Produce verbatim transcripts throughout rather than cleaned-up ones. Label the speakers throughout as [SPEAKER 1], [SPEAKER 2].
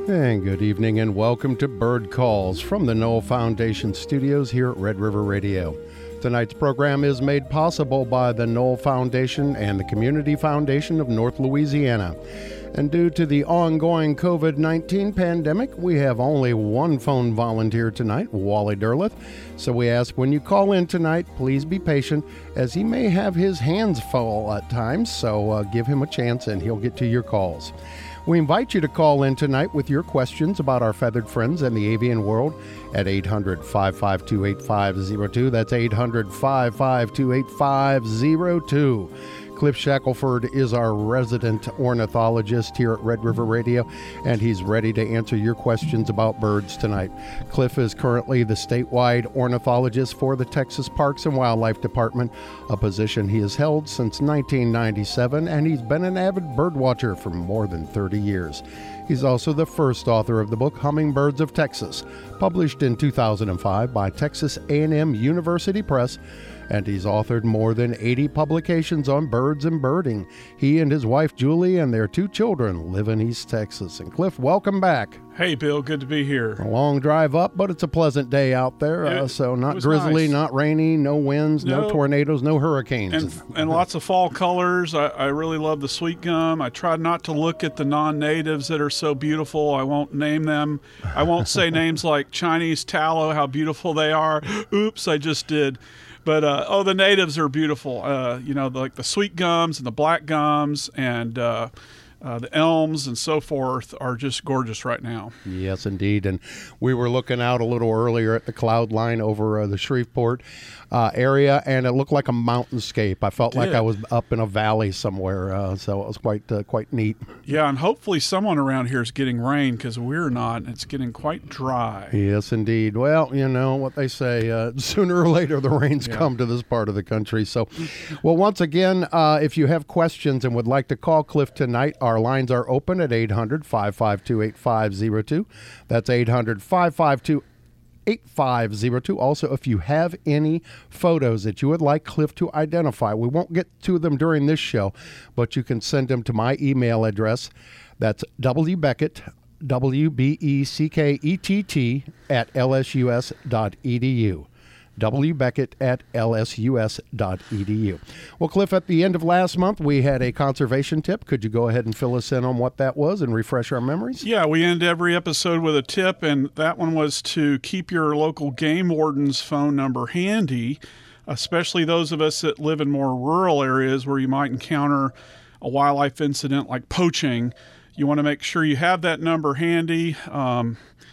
[SPEAKER 1] And good evening and welcome to Bird Calls from the Knoll Foundation studios here at Red River Radio. Tonight's program is made possible by the Knoll Foundation and the Community Foundation of North Louisiana. And due to the ongoing covid nineteen pandemic, we have only one phone volunteer tonight, Wally Derleth. So we ask when you call in tonight, please be patient, as he may have his hands full at times, so uh, give him a chance and he'll get to your calls. We invite you to call in tonight with your questions about our feathered friends and the avian world at eight hundred, five five two, eight five zero two. That's eight hundred, five five two, eight five zero two. Cliff Shackelford is our resident ornithologist here at Red River Radio, and he's ready to answer your questions about birds tonight. Cliff is currently the statewide ornithologist for the Texas Parks and Wildlife Department, a position he has held since nineteen ninety-seven, and he's been an avid bird watcher for more than thirty years. He's also the first author of the book Hummingbirds of Texas, published in two thousand five by Texas A and M University Press, and he's authored more than eighty publications on birds and birding. He and his wife, Julie, and their two children live in East Texas. And Cliff, welcome back.
[SPEAKER 2] Hey, Bill, good to be here.
[SPEAKER 1] A long drive up, but it's a pleasant day out there.
[SPEAKER 2] It,
[SPEAKER 1] uh, so not
[SPEAKER 2] it
[SPEAKER 1] grizzly,
[SPEAKER 2] nice.
[SPEAKER 1] Not rainy, no winds, no, no tornadoes, no hurricanes.
[SPEAKER 2] And, and lots of fall colors. I, I really love the sweet gum. I try not to look at the non-natives that are so beautiful. I won't name them. I won't say names like Chinese tallow, how beautiful they are. Oops, I just did. But, uh, oh, the natives are beautiful. Uh, you know, like the sweet gums and the black gums and uh, uh, the elms and so forth are just gorgeous right now.
[SPEAKER 1] Yes, indeed. And we were looking out a little earlier at the cloud line over uh, the Shreveport uh, area, and it looked like a mountainscape. I felt like I was up in a valley somewhere, uh, so it was quite uh, quite neat.
[SPEAKER 2] Yeah, and hopefully someone around here is getting rain, because we're not, and it's getting quite dry.
[SPEAKER 1] Yes, indeed. Well, you know what they say, uh, sooner or later the rains yeah. come to this part of the country. So, well, once again, uh, if you have questions and would like to call Cliff tonight, our lines are open at eight hundred, five five two, eight five zero two. That's eight hundred, five five two, eight five zero two. Also, if you have any photos that you would like Cliff to identify, we won't get to them during this show, but you can send them to my email address. That's wbeckett, W B E C K E T T, at L S U S dot E D U. wbeckett at L S U S dot E D U. Well, Cliff, at the end of last month, we had a conservation tip. Could you go ahead and fill us in on what that was and refresh our memories?
[SPEAKER 2] Yeah, we end every episode with a tip, and that one was to keep your local game warden's phone number handy, especially those of us that live in more rural areas where you might encounter a wildlife incident like poaching. You want to make sure you have that number handy. Um,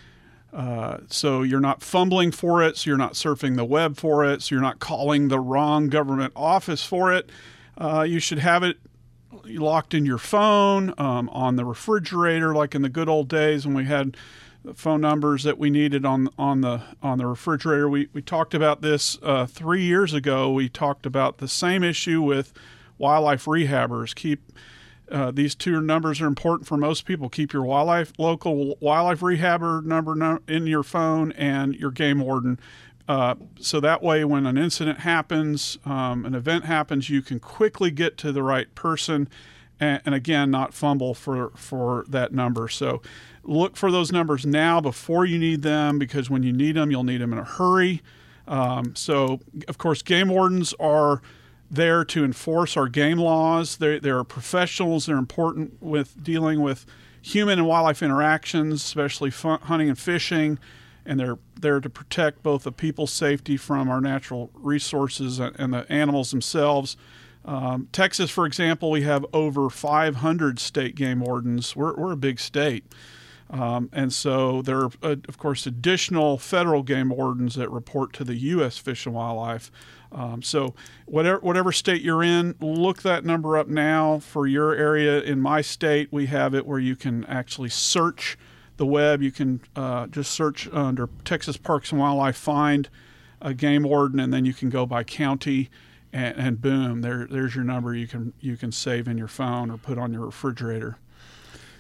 [SPEAKER 2] Uh, so you're not fumbling for it, so you're not surfing the web for it, so you're not calling the wrong government office for it. Uh, you should have it locked in your phone, um, on the refrigerator, like in the good old days when we had the phone numbers that we needed on on the on the refrigerator. We we talked about this uh, three years ago. We talked about the same issue with wildlife rehabbers. Keep Uh, these two numbers are important for most people. Keep your wildlife local wildlife rehabber number no, in your phone and your game warden. Uh, so that way, when an incident happens, um, an event happens, you can quickly get to the right person, and, and again, not fumble for, for that number. So look for those numbers now before you need them, because when you need them, you'll need them in a hurry. Um, so, of course, game wardens are there to enforce our game laws. They're, they're professionals. They're important with dealing with human and wildlife interactions, especially fun, hunting and fishing, and they're there to protect both the people's safety from our natural resources and, and the animals themselves. Um, Texas, for example, we have over five hundred state game wardens. We're, we're a big state. Um, and so there are, uh, of course, additional federal game wardens that report to the U S Fish and Wildlife. Um, so whatever whatever state you're in, look that number up now for your area. In my state, we have it where you can actually search the web. You can uh, just search under Texas Parks and Wildlife, find a game warden, and then you can go by county, and, and boom, there there's your number. You can you can save in your phone or put on your refrigerator.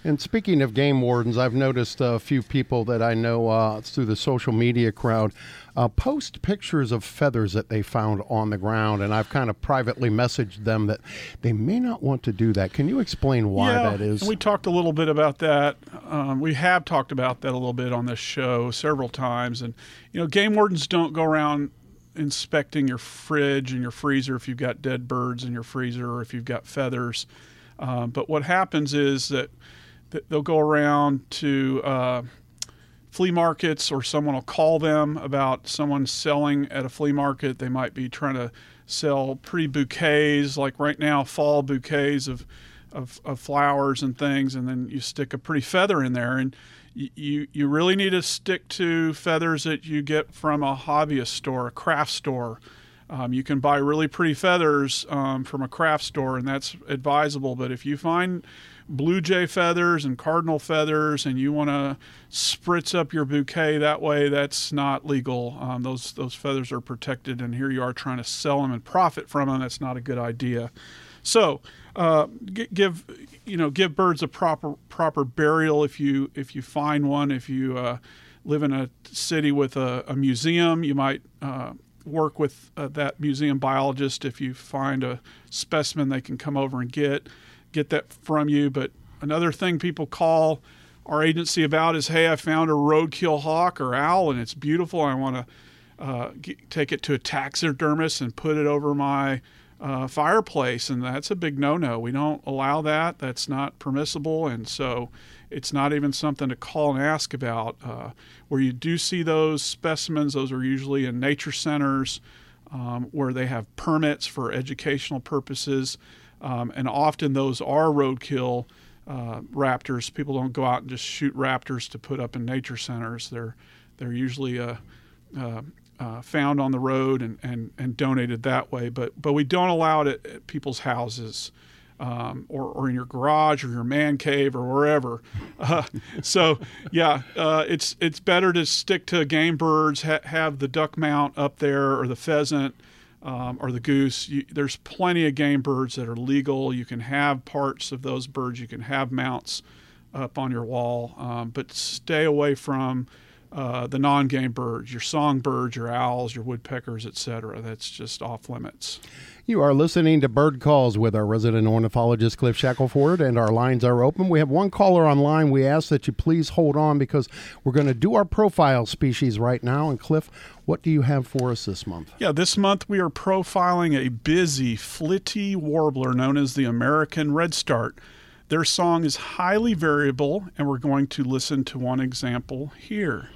[SPEAKER 1] And speaking of game wardens, I've noticed a few people that I know uh, through the social media crowd uh, post pictures of feathers that they found on the ground, and I've kind of privately messaged them that they may not want to do that. Can you explain why
[SPEAKER 2] yeah,
[SPEAKER 1] that is?
[SPEAKER 2] And we talked a little bit about that. Um, we have talked about that a little bit on this show several times. And, you know, game wardens don't go around inspecting your fridge and your freezer if you've got dead birds in your freezer or if you've got feathers. Um, but what happens is that, that they'll go around to uh, flea markets, or someone will call them about someone selling at a flea market. They might be trying to sell pretty bouquets, like right now, fall bouquets of, of, of flowers and things, and then you stick a pretty feather in there. And you, you really need to stick to feathers that you get from a hobbyist store, a craft store. Um, you can buy really pretty feathers um, from a craft store, and that's advisable. But if you find blue jay feathers and cardinal feathers and you want to spritz up your bouquet that way, that's not legal. Um, those those feathers are protected, and here you are trying to sell them and profit from them. That's not a good idea. So uh, g- give you know give birds a proper proper burial if you if you find one. If you uh, live in a city with a, a museum, you might uh, work with uh, that museum biologist. If you find a specimen they can come over and get get that from you. But another thing people call our agency about is, hey, I found a roadkill hawk or owl and it's beautiful. I want to uh, get, take it to a taxidermist and put it over my uh, fireplace. And that's a big no-no. We don't allow that. That's not permissible. And so it's not even something to call and ask about. Uh, where you do see those specimens, those are usually in nature centers um, where they have permits for educational purposes. Um, and often those are roadkill uh, raptors. People don't go out and just shoot raptors to put up in nature centers. They're they're usually uh, uh, uh, found on the road and, and, and donated that way. But but we don't allow it at, at people's houses um, or, or in your garage or your man cave or wherever. Uh, so yeah, uh, it's it's better to stick to game birds. Ha- have the duck mount up there or the pheasant. Um, or the goose. You, there's plenty of game birds that are legal. You can have parts of those birds. You can have mounts up on your wall, um, but stay away from uh, the non-game birds, your songbirds, your owls, your woodpeckers, et cetera. That's just off limits.
[SPEAKER 1] You are listening to Bird Calls with our resident ornithologist, Cliff Shackelford, and our lines are open. We have one caller online. We ask that you please hold on because we're going to do our profile species right now. And Cliff, what do you have for us this month?
[SPEAKER 2] Yeah, this month we are profiling a busy, flitty warbler known as the American redstart. Their song is highly variable, and we're going to listen to one example here.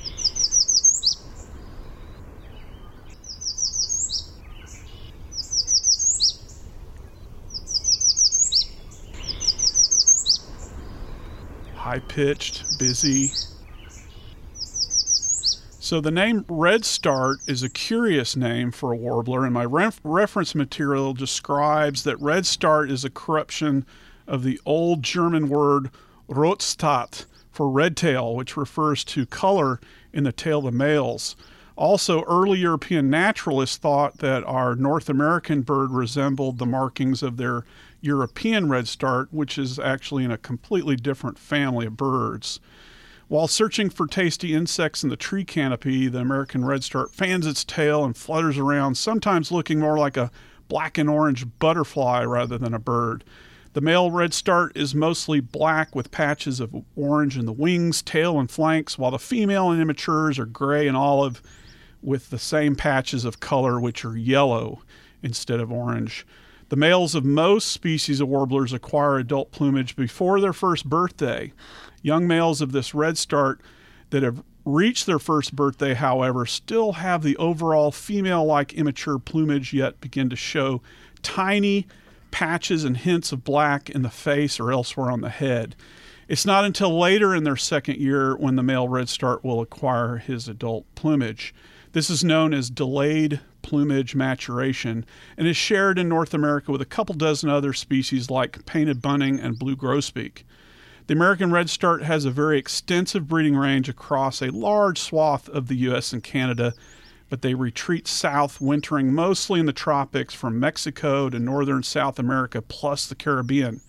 [SPEAKER 2] High-pitched, busy. So the name redstart is a curious name for a warbler, and my ref- reference material describes that redstart is a corruption of the old German word Rotstadt for red tail, which refers to color in the tail of the males. Also, early European naturalists thought that our North American bird resembled the markings of their European redstart, which is actually in a completely different family of birds. While searching for tasty insects in the tree canopy, the American redstart fans its tail and flutters around, sometimes looking more like a black and orange butterfly rather than a bird. The male redstart is mostly black with patches of orange in the wings, tail, and flanks, while the female and immatures are gray and olive with the same patches of color, which are yellow instead of orange. The males of most species of warblers acquire adult plumage before their first birthday. Young males of this redstart that have reached their first birthday, however, still have the overall female-like immature plumage, yet begin to show tiny patches and hints of black in the face or elsewhere on the head. It's not until later in their second year when the male redstart will acquire his adult plumage. This is known as delayed plumage maturation and is shared in North America with a couple dozen other species like painted bunting and blue grosbeak. The American redstart has a very extensive breeding range across a large swath of the U S and Canada, but they retreat south, wintering mostly in the tropics from Mexico to northern South America plus the Caribbean.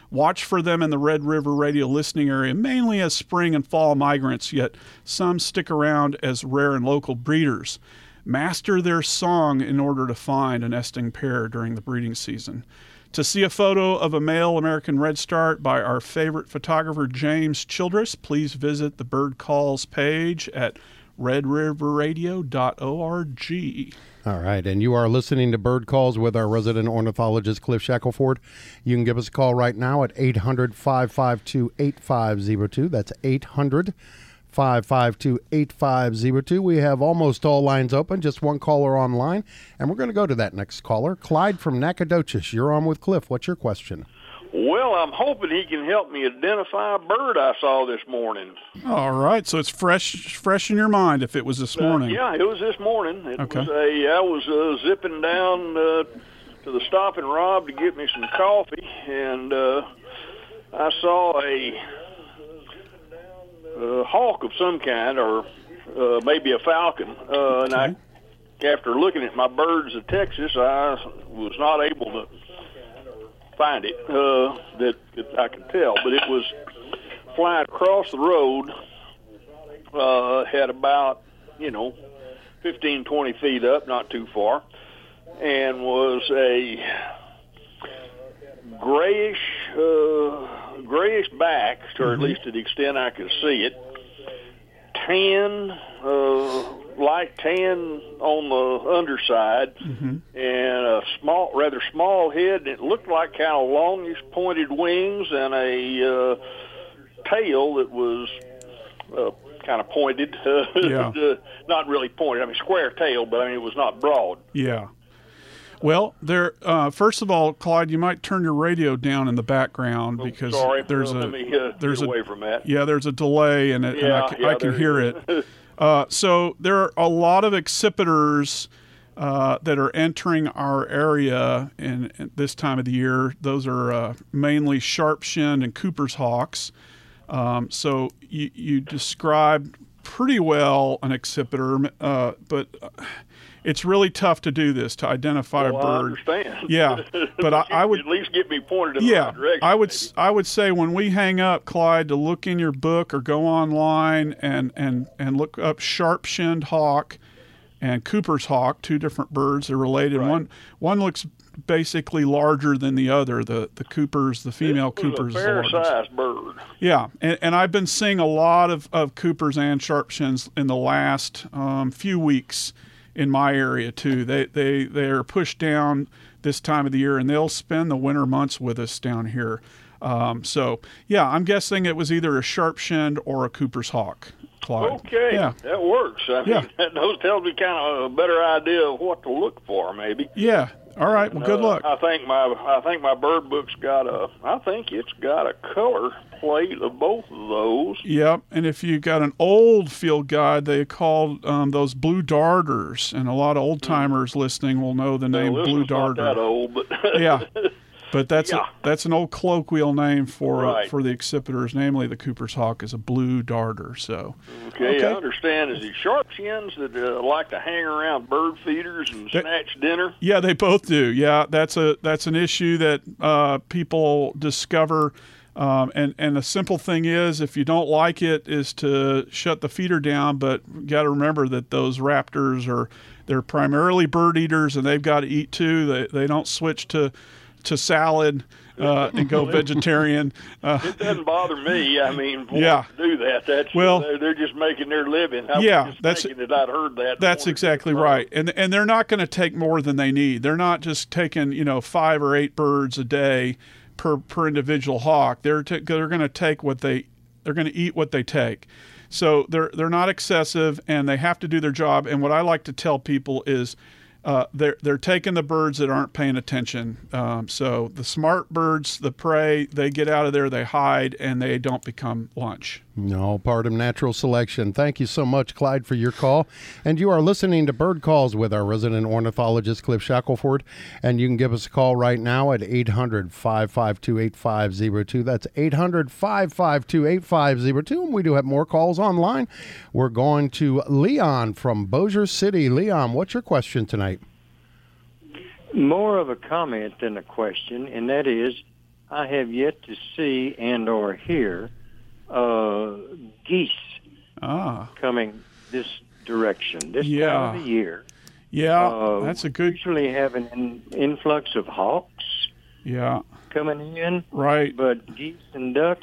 [SPEAKER 2] Watch for them in the Red River Radio listening area, mainly as spring and fall migrants, yet some stick around as rare and local breeders. Master their song in order to find a nesting pair during the breeding season. To see a photo of a male American redstart by our favorite photographer, James Childress, please visit the Bird Calls page at red river radio dot org.
[SPEAKER 1] All right, and you are listening to Bird Calls with our resident ornithologist, Cliff Shackelford. You can give us a call right now at eight hundred, five five two, eight five zero two. That's eight hundred, five five two, eight five zero two. We have almost all lines open, just one caller online, and we're going to go to that next caller. Clyde from Nacogdoches, you're on with Cliff. What's your question?
[SPEAKER 3] Well, I'm hoping he can help me identify a bird I saw this morning.
[SPEAKER 2] All right, so it's fresh fresh in your mind if it was this morning.
[SPEAKER 3] Uh, yeah, it was this morning. It
[SPEAKER 2] okay.
[SPEAKER 3] was a, I was uh, zipping down uh, to the Stop and Rob to get me some coffee, and uh, I saw a, a hawk of some kind, or uh, maybe a falcon. Uh, and
[SPEAKER 2] okay.
[SPEAKER 3] I, after looking at my birds of Texas, I was not able to find it uh, that, that I could tell, but it was flying across the road, uh, had about, you know, fifteen, twenty feet up, not too far, and was a grayish, uh, grayish back, or mm-hmm. at least to the extent I could see it, tan, uh, light tan on the underside, mm-hmm. and a small, rather small head. It looked like kind of longish pointed wings and a uh, tail that was uh, kind of pointed.
[SPEAKER 2] Yeah.
[SPEAKER 3] Not really pointed. I mean, square tail, but I mean, it was not broad.
[SPEAKER 2] Yeah. Well, there. Uh, first of all, Clyde, you might turn your radio down in the background because
[SPEAKER 3] oh, sorry.
[SPEAKER 2] there's
[SPEAKER 3] well,
[SPEAKER 2] a
[SPEAKER 3] let me, uh,
[SPEAKER 2] there's
[SPEAKER 3] get
[SPEAKER 2] a
[SPEAKER 3] away from that.
[SPEAKER 2] Yeah, there's a delay in it,
[SPEAKER 3] yeah,
[SPEAKER 2] and I, can,
[SPEAKER 3] yeah,
[SPEAKER 2] I can hear it. Uh, so there are a lot of accipiters uh, that are entering our area in, in this time of the year. Those are uh, mainly sharp-shinned and Cooper's hawks. Um, so you, you described pretty well an accipiter, uh, but it's really tough to do this, to identify
[SPEAKER 3] well,
[SPEAKER 2] a bird.
[SPEAKER 3] I understand.
[SPEAKER 2] Yeah, but I, I would
[SPEAKER 3] at least get me pointed in
[SPEAKER 2] yeah,
[SPEAKER 3] the right direction.
[SPEAKER 2] I would
[SPEAKER 3] maybe.
[SPEAKER 2] I would say when we hang up, Clyde, to look in your book or go online and and and look up sharp-shinned hawk and Cooper's hawk, two different birds. They're related.
[SPEAKER 3] Right.
[SPEAKER 2] One one looks basically larger than the other. The the Cooper's, the female
[SPEAKER 3] this was
[SPEAKER 2] Cooper's,
[SPEAKER 3] a
[SPEAKER 2] is the largest.
[SPEAKER 3] fair-sized bird.
[SPEAKER 2] Yeah, and, and I've been seeing a lot of, of Coopers and sharp-shins in the last um, few weeks in my area too. They they they are pushed down this time of the year, and they'll spend the winter months with us down here. Um, so yeah, I'm guessing it was either a sharp-shinned or a Cooper's hawk, Clyde.
[SPEAKER 3] Okay,
[SPEAKER 2] yeah.
[SPEAKER 3] that works. I mean,
[SPEAKER 2] yeah.
[SPEAKER 3] that those tells me kind of a better idea of what to look for, maybe.
[SPEAKER 2] Yeah. All right. Well, good
[SPEAKER 3] uh,
[SPEAKER 2] luck.
[SPEAKER 3] I think my I think my bird book's got a I think it's got a color plate of both of those.
[SPEAKER 2] Yep. And if you got an old field guide, they called um, those blue darters, and a lot of old timers mm. listening will know the name
[SPEAKER 3] well,
[SPEAKER 2] blue darter.
[SPEAKER 3] Not that old, but
[SPEAKER 2] yeah. But that's
[SPEAKER 3] yeah.
[SPEAKER 2] a, that's an old colloquial name for
[SPEAKER 3] right.
[SPEAKER 2] uh, for the accipiters, namely the Cooper's hawk is a blue darter. So
[SPEAKER 3] okay,
[SPEAKER 2] okay.
[SPEAKER 3] I understand. Is it sharp shins that uh, like to hang around bird feeders and
[SPEAKER 2] they,
[SPEAKER 3] snatch dinner?
[SPEAKER 2] Yeah, they both do. Yeah, that's a that's an issue that uh, people discover. Um, and, and the simple thing is, if you don't like it, is to shut the feeder down. But you got to remember that those raptors are they're primarily bird eaters, and they've got to eat too. They they don't switch to to salad uh, and go vegetarian. Uh,
[SPEAKER 3] it doesn't bother me. I mean, for
[SPEAKER 2] yeah.
[SPEAKER 3] to do that, that's
[SPEAKER 2] well,
[SPEAKER 3] they're, they're just making their living. I
[SPEAKER 2] yeah,
[SPEAKER 3] was just
[SPEAKER 2] that's
[SPEAKER 3] thinking that I'd heard that.
[SPEAKER 2] That's exactly right. And and they're not going to take more than they need. They're not just taking you know five or eight birds a day per per individual hawk. They're t- they're going to take what they they're going to eat what they take. So they're they're not excessive, and they have to do their job. And what I like to tell people is, uh, they're they're taking the birds that aren't paying attention. Um, so the smart birds, the prey, they get out of there, they hide, and they don't become lunch.
[SPEAKER 1] No, part of natural selection. Thank you so much, Clyde, for your call. And you are listening to Bird Calls with our resident ornithologist, Cliff Shackelford. And you can give us a call right now at eight hundred, five five two, eight five zero two. That's eight hundred, five five two, eight five zero two. And we do have more calls online. We're going to Leon from Bossier City. Leon, what's your question tonight?
[SPEAKER 4] More of a comment than a question, and that is, I have yet to see and or hear uh, geese
[SPEAKER 2] ah.
[SPEAKER 4] coming this direction this
[SPEAKER 2] Yeah.
[SPEAKER 4] time of the year.
[SPEAKER 2] Yeah,
[SPEAKER 4] Uh,
[SPEAKER 2] that's a
[SPEAKER 4] we
[SPEAKER 2] good.
[SPEAKER 4] usually have an in, influx of hawks
[SPEAKER 2] Yeah,
[SPEAKER 4] coming in,
[SPEAKER 2] right.
[SPEAKER 4] but geese and ducks,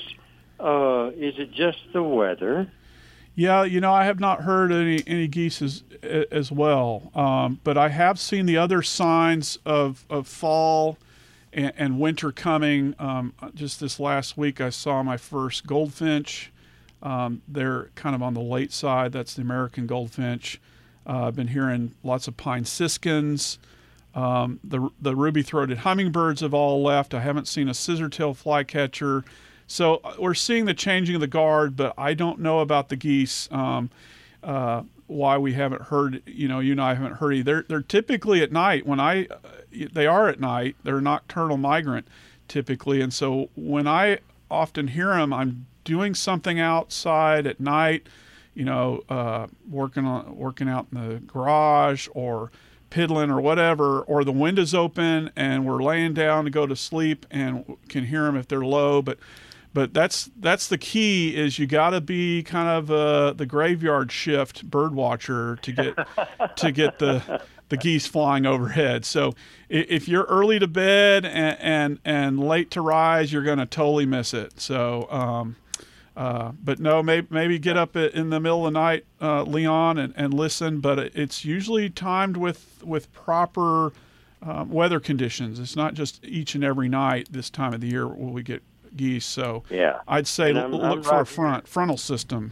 [SPEAKER 4] uh, is it just the weather?
[SPEAKER 2] Yeah, you know, I have not heard any any geese as, as well, um, but I have seen the other signs of, of fall and, and winter coming. Um, just this last week, I saw my first goldfinch. Um, they're kind of on the late side. That's the American goldfinch. Uh, I've been hearing lots of pine siskins. Um, the the ruby-throated hummingbirds have all left. I haven't seen a scissortail flycatcher. So we're seeing the changing of the guard, but I don't know about the geese. Um, uh, why we haven't heard, you know, you and I haven't heard any. They're they're typically at night. When I, uh, they are at night. They're a nocturnal migrant, typically, and so when I often hear them, I'm doing something outside at night, you know, uh, working on working out in the garage or piddling or whatever, or the window's open and we're laying down to go to sleep and can hear them if they're low, but. But that's that's the key is you got to be kind of uh, the graveyard shift bird watcher to get to get the the geese flying overhead. So if you're early to bed and and, and late to rise, you're going to totally miss it. So, um, uh, but no, maybe maybe get up in the middle of the night, uh, Leon, and, and listen. But it's usually timed with with proper um, weather conditions. It's not just each and every night this time of the year will we get geese. So
[SPEAKER 4] yeah,
[SPEAKER 2] I'd say
[SPEAKER 4] I'm,
[SPEAKER 2] look
[SPEAKER 4] I'm
[SPEAKER 2] for
[SPEAKER 4] right
[SPEAKER 2] a front frontal system.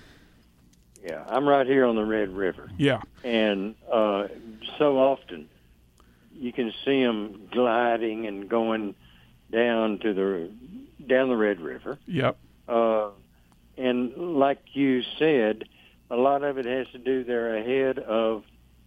[SPEAKER 4] Yeah, I'm right here on the Red River.
[SPEAKER 2] Yeah,
[SPEAKER 4] and uh, so often you can see them gliding and going down to the down the Red River.
[SPEAKER 2] Yep.
[SPEAKER 4] Uh, and like you said, a lot of it has to do they're ahead of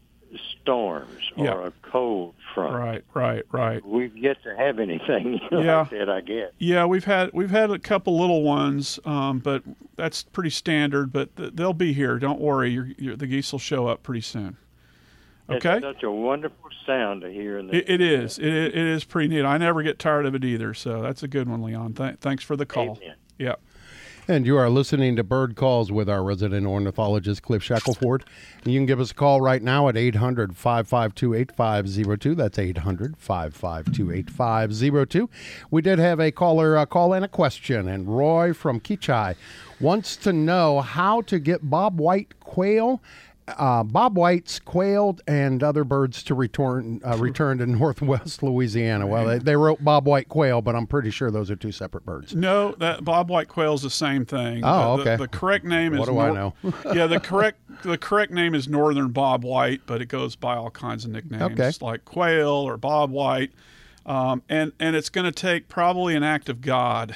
[SPEAKER 4] storms or
[SPEAKER 2] Yep.
[SPEAKER 4] a cold front.
[SPEAKER 2] Right, right, right.
[SPEAKER 4] We've yet to have anything you know,
[SPEAKER 2] Yeah.
[SPEAKER 4] like that, I guess.
[SPEAKER 2] Yeah, we've had we've had a couple little ones, um, but that's pretty standard. But th- they'll be here. Don't worry. You're, you're, the geese will show up pretty soon. Okay.
[SPEAKER 4] It's such a wonderful sound to hear in the
[SPEAKER 2] It, it is. It, it is pretty neat. I never get tired of it either. So that's a good one, Leon. Th- thanks for the call.
[SPEAKER 4] Amen.
[SPEAKER 2] Yeah.
[SPEAKER 1] And you are listening to Bird Calls with our resident ornithologist, Cliff Shackelford. And you can give us a call right now at eight hundred, five five two, eight five zero two. That's eight hundred, five five two, eight five zero two. We did have a caller uh, call in a question, and Roy from Keachai wants to know how to get bobwhite quail, uh, bobwhites, quail, and other birds to return uh, return to Northwest Louisiana. Well, they, they wrote bobwhite quail, but I'm pretty sure those are two separate birds.
[SPEAKER 2] No, that bobwhite quail is the same thing.
[SPEAKER 1] Oh,
[SPEAKER 2] The-
[SPEAKER 1] okay.
[SPEAKER 2] The, the correct name is
[SPEAKER 1] What do I know?
[SPEAKER 2] yeah, the correct the correct name is northern bobwhite, but it goes by all kinds of nicknames
[SPEAKER 1] Okay.
[SPEAKER 2] like quail or bobwhite, um, and and it's going to take probably an act of God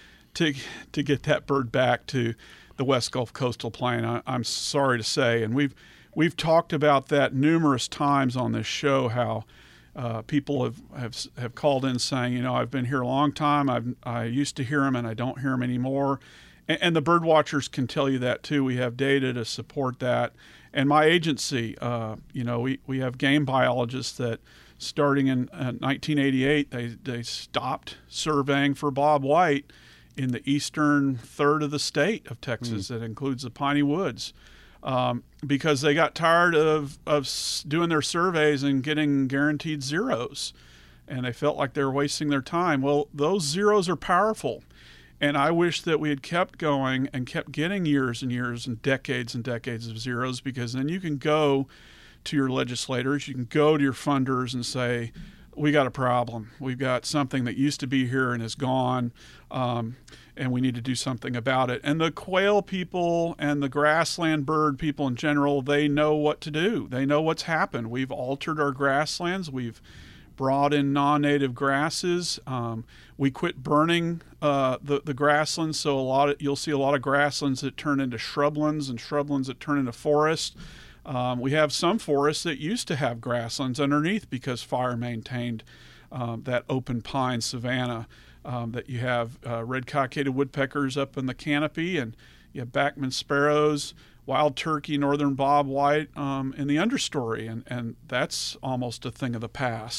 [SPEAKER 2] to to get that bird back to the West Gulf coastal plain. I, I'm sorry to say, and we've we've talked about that numerous times on this show. How uh, people have, have have called in saying, you know, I've been here a long time. I've I used to hear them, and I don't hear them anymore. And, and the bird watchers can tell you that too. We have data to support that. And my agency, uh, you know, we, we have game biologists that, starting in uh, nineteen eighty-eight, they they stopped surveying for bobwhite in the eastern third of the state of Texas. That includes the Piney Woods, um, because they got tired of, of s- doing their surveys and getting guaranteed zeros, and they felt like they were wasting their time. Well, those zeros are powerful, and I wish that we had kept going and kept getting years and years and decades and decades of zeros, because then you can go to your legislators, you can go to your funders and say, we got a problem. We've got something that used to be here and is gone, um, and we need to do something about it. And the quail people and the grassland bird people in general, they know what to do. They know what's happened. We've altered our grasslands. We've brought in non-native grasses. Um, we quit burning uh, the, the grasslands, so a lot of, you'll see a lot of grasslands that turn into shrublands and shrublands that turn into forests. Um, we have some forests that used to have grasslands underneath because fire maintained um, that open pine savanna. Um, that you have uh, red cockaded woodpeckers up in the canopy, and you have Bachman sparrows, wild turkey, northern bobwhite um, in the understory, and, and that's almost a thing of the past.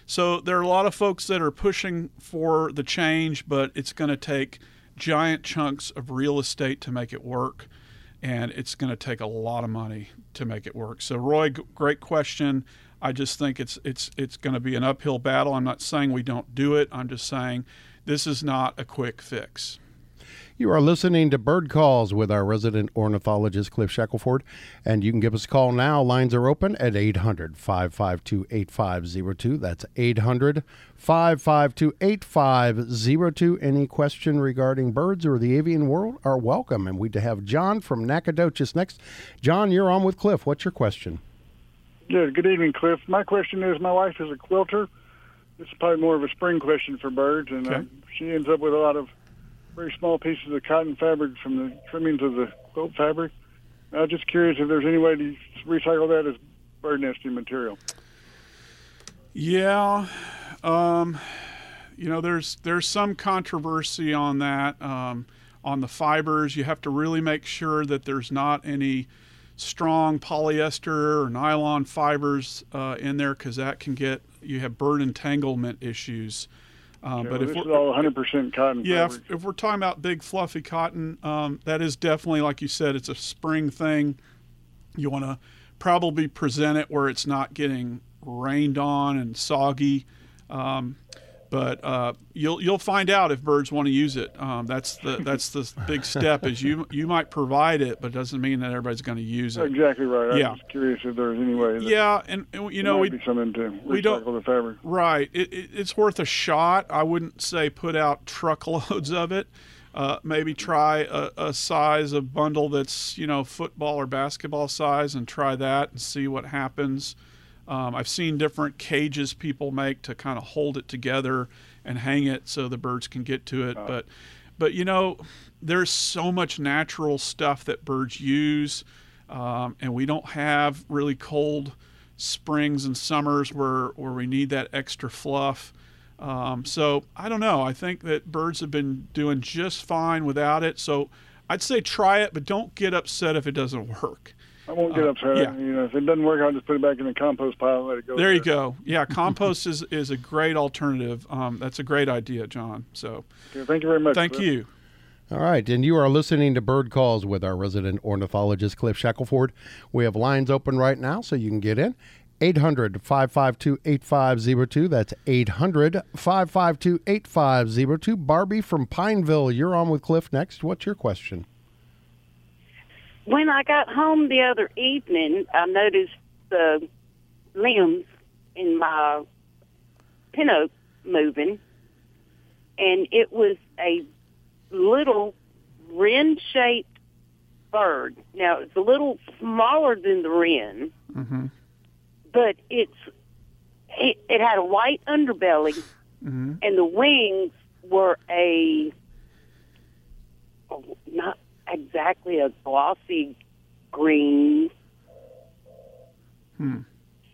[SPEAKER 2] So there are a lot of folks that are pushing for the change, but it's going to take giant chunks of real estate to make it work, and it's going to take a lot of money to make it work. So Roy, g- great question. I just think it's it's it's going to be an uphill battle. I'm not saying we don't do it. I'm just saying this is not a quick fix.
[SPEAKER 1] You are listening to Bird Calls with our resident ornithologist, Cliff Shackelford, and you can give us a call now. Lines are open at eight hundred, five five two, eight five zero two. That's eight hundred, five five two, eight five zero two. Any question regarding birds or the avian world are welcome. And we have John from Nacogdoches next. John, you're on with Cliff. What's your question?
[SPEAKER 5] Yeah, good evening, Cliff. My question is, my wife is a quilter. This is probably more of a spring question for birds, and
[SPEAKER 2] Okay.
[SPEAKER 5] uh, she ends up with a lot of very small pieces of cotton fabric from the trimmings of the quilt fabric. I was just curious if there's any way to recycle that as bird nesting material.
[SPEAKER 2] Yeah, um, you know, there's there's some controversy on that. Um, on the fibers, you have to really make sure that there's not any strong polyester or nylon fibers uh, in there, because that can get, you have bird entanglement issues. Uh,
[SPEAKER 5] Okay,
[SPEAKER 2] but
[SPEAKER 5] well,
[SPEAKER 2] if
[SPEAKER 5] this
[SPEAKER 2] we're,
[SPEAKER 5] is all one hundred percent cotton
[SPEAKER 2] yeah,
[SPEAKER 5] fabric.
[SPEAKER 2] if, if we're talking about big fluffy cotton, um, that is definitely, like you said, it's a spring thing. You want to probably present it where it's not getting rained on and soggy. Um, but uh, you'll you'll find out if birds want to use it. Um, that's the that's the big step. Is you you might provide it, but it doesn't mean that everybody's going to use it.
[SPEAKER 5] Exactly right. I
[SPEAKER 2] Yeah.
[SPEAKER 5] was curious if there was any way that
[SPEAKER 2] Yeah, and, and you know
[SPEAKER 5] there
[SPEAKER 2] we
[SPEAKER 5] might be something to
[SPEAKER 2] we don't-
[SPEAKER 5] recycle the fabric.
[SPEAKER 2] Right. It, it, it's worth a shot. I wouldn't say put out truckloads of it. Uh, maybe try a, a size of bundle that's, you know, football or basketball size, and try that and see what happens. Um, I've seen different cages people make to kind of hold it together and hang it so the birds can get to it.
[SPEAKER 5] Oh.
[SPEAKER 2] But, but you know, there's so much natural stuff that birds use, um, and we don't have really cold springs and summers where, where we need that extra fluff. Um, so I don't know. I think that birds have been doing just fine without it. So I'd say try it, but don't get upset if it doesn't work.
[SPEAKER 5] I won't get
[SPEAKER 2] Uh,
[SPEAKER 5] upset.
[SPEAKER 2] yeah.
[SPEAKER 5] You know, if it doesn't work, I'll just put it back in the compost pile and let it go.
[SPEAKER 2] There you go. Yeah, compost is, is a great alternative. Um, that's a great idea, John. So
[SPEAKER 5] Okay, thank you very much.
[SPEAKER 2] thank
[SPEAKER 5] Cliff.
[SPEAKER 2] you.
[SPEAKER 1] All right, and you are listening to Bird Calls with our resident ornithologist, Cliff Shackelford. We have lines open right now, so you can get in. eight hundred, five five two, eight five zero two. That's eight hundred, five five two, eight five zero two. Barbie from Pineville, you're on with Cliff next. What's your question?
[SPEAKER 6] When I got home the other evening, I noticed the limbs in my pin oak moving, and it was a little wren-shaped bird. Now, it's a little smaller than the wren,
[SPEAKER 2] Mm-hmm.
[SPEAKER 6] but it's it, it had a white underbelly,
[SPEAKER 2] Mm-hmm.
[SPEAKER 6] and the wings were a oh, not exactly a glossy green.
[SPEAKER 2] Hmm.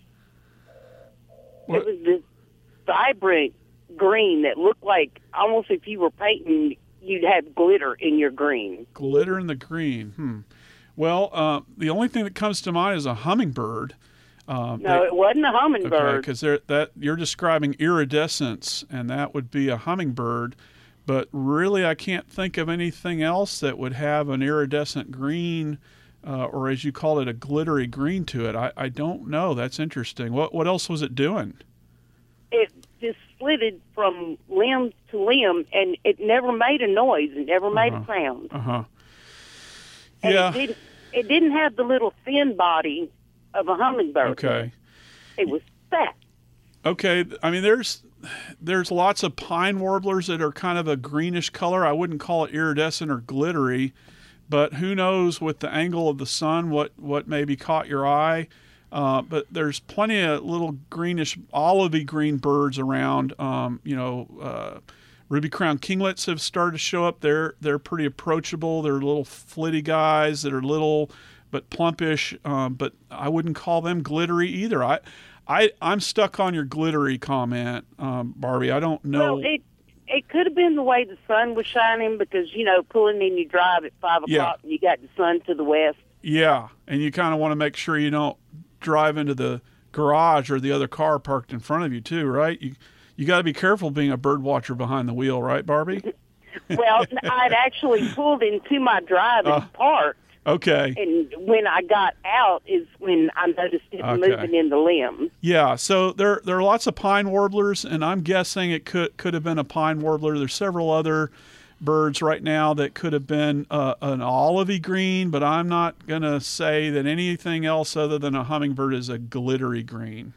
[SPEAKER 6] It
[SPEAKER 2] What-
[SPEAKER 6] was this vibrant green that looked like almost if you were painting, you'd have glitter in your green.
[SPEAKER 2] Glitter in the green. Hmm. Well, uh, the only thing that comes to mind is a hummingbird. Um,
[SPEAKER 6] No,
[SPEAKER 2] they-
[SPEAKER 6] it wasn't a
[SPEAKER 2] Okay,
[SPEAKER 6] hummingbird.
[SPEAKER 2] because that you're describing iridescence, and that would be a hummingbird. But really, I can't think of anything else that would have an iridescent green, uh, or as you call it, a glittery green to it. I, I don't know. That's interesting. What what else was it doing?
[SPEAKER 6] It just slitted from limb to limb, and it never made a noise. It never made
[SPEAKER 2] Uh-huh.
[SPEAKER 6] a sound.
[SPEAKER 2] Uh huh.
[SPEAKER 6] And
[SPEAKER 2] Yeah.
[SPEAKER 6] it, did, it didn't have the little thin body of a hummingbird.
[SPEAKER 2] Okay.
[SPEAKER 6] It was fat.
[SPEAKER 2] Okay. I mean, there's there's lots of pine warblers that are kind of a greenish color. I wouldn't call it iridescent or glittery, but who knows with the angle of the sun what what maybe caught your eye. Uh, but there's plenty of little greenish, olivey green birds around. Um, you know, uh, ruby-crowned kinglets have started to show up. They're they're pretty approachable. They're little flitty guys that are little but plumpish. Um, but I wouldn't call them glittery either. I, I I'm stuck on your glittery comment, um, Barbie. I don't know.
[SPEAKER 6] Well, it it could have been the way the sun was shining because, you know, pulling in your drive at five
[SPEAKER 2] Yeah.
[SPEAKER 6] o'clock and you got the sun to the west.
[SPEAKER 2] Yeah, and you kind of want to make sure you don't drive into the garage or the other car parked in front of you too, right? You you got to be careful being a bird watcher behind the wheel, right, Barbie?
[SPEAKER 6] Well, I'd actually pulled into my drive and
[SPEAKER 2] Uh,
[SPEAKER 6] parked.
[SPEAKER 2] Okay.
[SPEAKER 6] And when I got out is when I noticed it
[SPEAKER 2] Okay.
[SPEAKER 6] moving in the limbs.
[SPEAKER 2] Yeah, so there there are lots of pine warblers, and I'm guessing it could could have been a pine warbler. There's several other birds right now that could have been uh, an olivey green, but I'm not going to say that anything else other than a hummingbird is a glittery green.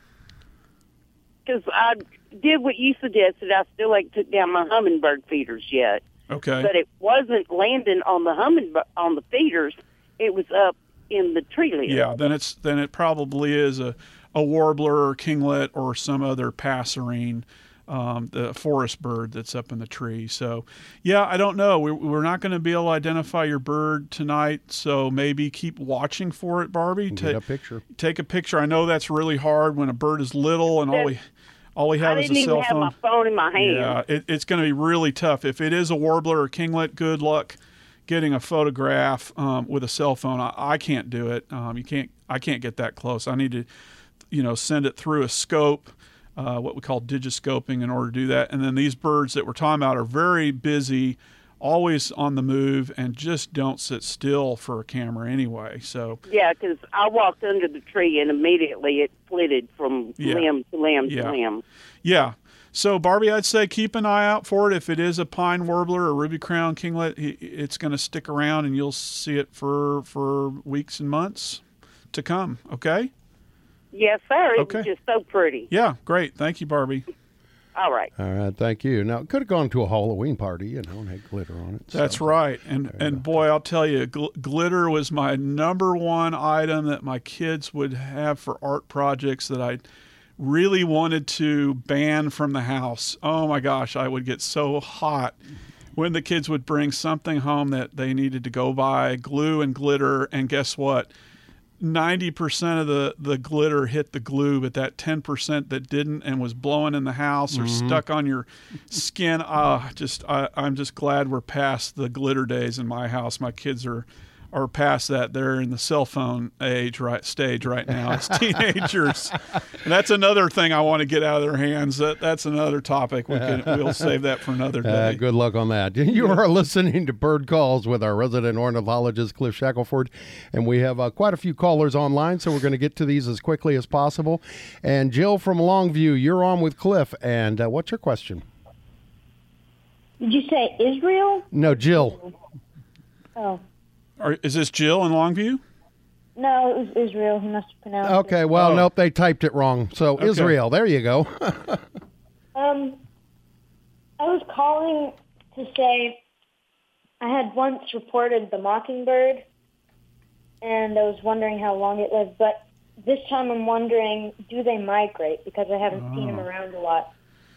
[SPEAKER 6] Because I did what you suggested. I still ain't took down my hummingbird feeders yet.
[SPEAKER 2] Okay.
[SPEAKER 6] But it wasn't landing on the hummingbird on the feeders. It was up in the tree limb.
[SPEAKER 2] Yeah, then it's then it probably is a, a warbler or kinglet or some other passerine, um, the forest bird that's up in the tree. So, yeah, I don't know. We're, we're not going to be able to identify your bird tonight, so maybe keep watching for it, Barbie.
[SPEAKER 1] Get
[SPEAKER 2] Ta-
[SPEAKER 1] a picture.
[SPEAKER 2] Take a picture. I know that's really hard when a bird is little and all we all we have
[SPEAKER 6] I
[SPEAKER 2] is
[SPEAKER 6] didn't
[SPEAKER 2] a
[SPEAKER 6] even
[SPEAKER 2] cell
[SPEAKER 6] have
[SPEAKER 2] phone.
[SPEAKER 6] my phone in my hand.
[SPEAKER 2] Yeah, it, it's going to be really tough. If it is a warbler or kinglet, good luck getting a photograph um, with a cell phone. I, I can't do it. Um, you can't. I can't get that close. I need to, you know, send it through a scope, uh, what we call digiscoping, in order to do that. And then these birds that we're talking about are very busy, always on the move, and just don't sit still for a camera anyway. So
[SPEAKER 6] Yeah, because I walked under the tree and immediately it flitted from
[SPEAKER 2] Yeah.
[SPEAKER 6] limb to limb
[SPEAKER 2] Yeah.
[SPEAKER 6] to limb.
[SPEAKER 2] yeah. So, Barbie, I'd say keep an eye out for it. If it is a pine warbler or ruby crown kinglet, he- it's going to stick around, and you'll see it for for weeks and months to come. Okay?
[SPEAKER 6] Yes, sir. It
[SPEAKER 2] Okay.
[SPEAKER 6] was just so pretty.
[SPEAKER 2] Yeah, great. Thank you, Barbie.
[SPEAKER 6] All right.
[SPEAKER 1] All right, thank you. Now, it could have gone to a Halloween party, you know, and had glitter on it.
[SPEAKER 2] That's
[SPEAKER 1] so.
[SPEAKER 2] right. And and boy, I'll tell you, gl- glitter was my number one item that my kids would have for art projects that I really wanted to ban from the house. Oh my gosh, I would get so hot when the kids would bring something home that they needed to go buy, glue and glitter, and guess what? ninety percent of the, the glitter hit the glue, but that ten percent that didn't and was blowing in the house or
[SPEAKER 1] Mm-hmm.
[SPEAKER 2] stuck on your skin, uh, just I, I'm just glad we're past the glitter days in my house. My kids are are past that. They're in the cell phone age right stage right now as teenagers. And that's another thing I want to get out of their hands. That that's another topic. We can we'll save that for another day.
[SPEAKER 1] Uh, good luck on that. You are listening to Bird Calls with our resident ornithologist, Cliff Shackelford, and we have uh, quite a few callers online, so we're going to get to these as quickly as possible. And Jill from Longview, you're on with Cliff, and uh, what's your question?
[SPEAKER 7] Did you say Israel?
[SPEAKER 1] No, Jill.
[SPEAKER 7] Oh,
[SPEAKER 2] Are, is this Jill in Longview?
[SPEAKER 7] no, it was Israel. He must have pronounced
[SPEAKER 1] Okay, well,
[SPEAKER 2] Oh.
[SPEAKER 1] nope, they typed it wrong. So
[SPEAKER 2] Okay.
[SPEAKER 1] Israel, there you go.
[SPEAKER 7] it. Um, I was calling to say I had once reported the mockingbird, and I was wondering how long it lived. But this time I'm wondering, do they migrate? Because I haven't seen them around a lot.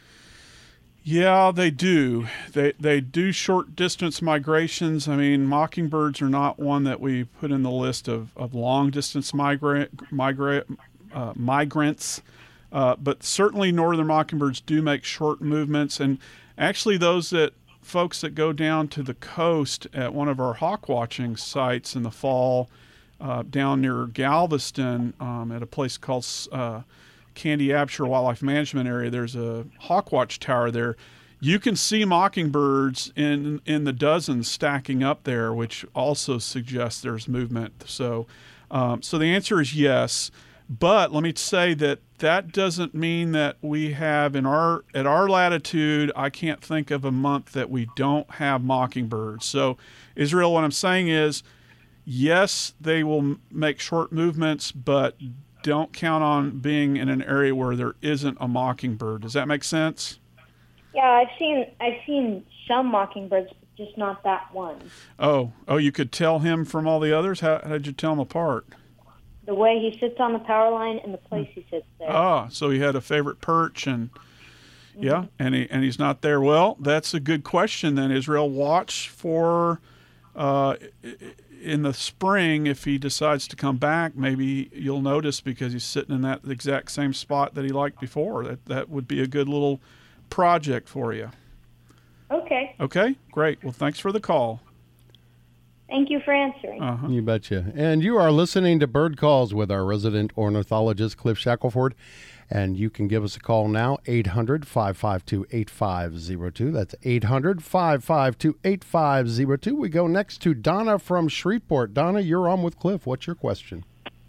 [SPEAKER 2] Yeah, they do. They they do short distance migrations. I mean, mockingbirds are not one that we put in the list of, of long distance migrant migrate uh, migrants, uh, but certainly northern mockingbirds do make short movements. And actually, those that folks that go down to the coast at one of our hawk watching sites in the fall, uh, down near Galveston, um, at a place called uh, Candy Abshire Wildlife Management Area, there's a hawkwatch tower there. You can see mockingbirds in in the dozens stacking up there, which also suggests there's movement. So, um, so the answer is yes. But let me say that that doesn't mean that we have in our at our latitude. I can't think of a month that we don't have mockingbirds. So, Israel, what I'm saying is, yes, they will m- make short movements, but don't count on being in an area where there isn't a mockingbird. Does that make sense?
[SPEAKER 7] Yeah, I've seen I've seen some mockingbirds, but just not that one.
[SPEAKER 2] Oh, oh, you could tell him from all the others? How, how did you tell him apart?
[SPEAKER 7] The way he sits on the power line and the place he sits there.
[SPEAKER 2] Ah, so he had a favorite perch, and yeah, and he and he's not there. Well, that's a good question then, Israel. Watch for uh, in the spring, if he decides to come back, maybe you'll notice because he's sitting in that exact same spot that he liked before. That that would be a good little project for you.
[SPEAKER 7] Okay.
[SPEAKER 2] Okay, great. Well, thanks for the call.
[SPEAKER 7] Thank you for answering.
[SPEAKER 2] Uh-huh.
[SPEAKER 1] You betcha. And you are listening to Bird Calls with our resident ornithologist, Cliff Shackelford. And you can give us a call now, eight hundred, five five two, eight five zero two. That's eight hundred, five five two, eight five zero two. We go next to Donna from Shreveport. Donna, you're on with Cliff. What's your question?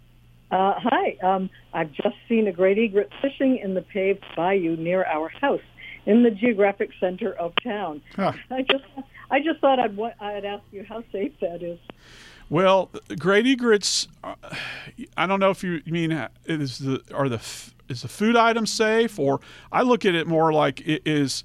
[SPEAKER 8] Uh, hi. Um, I've just seen a great egret fishing in the paved bayou near our house in the geographic center of town.
[SPEAKER 2] Huh.
[SPEAKER 8] I just I just thought I'd, wa- I'd ask you how safe that is.
[SPEAKER 2] Well, great egrets, uh, I don't know if you mean is the are the f- is the food item safe, or I look at it more like it is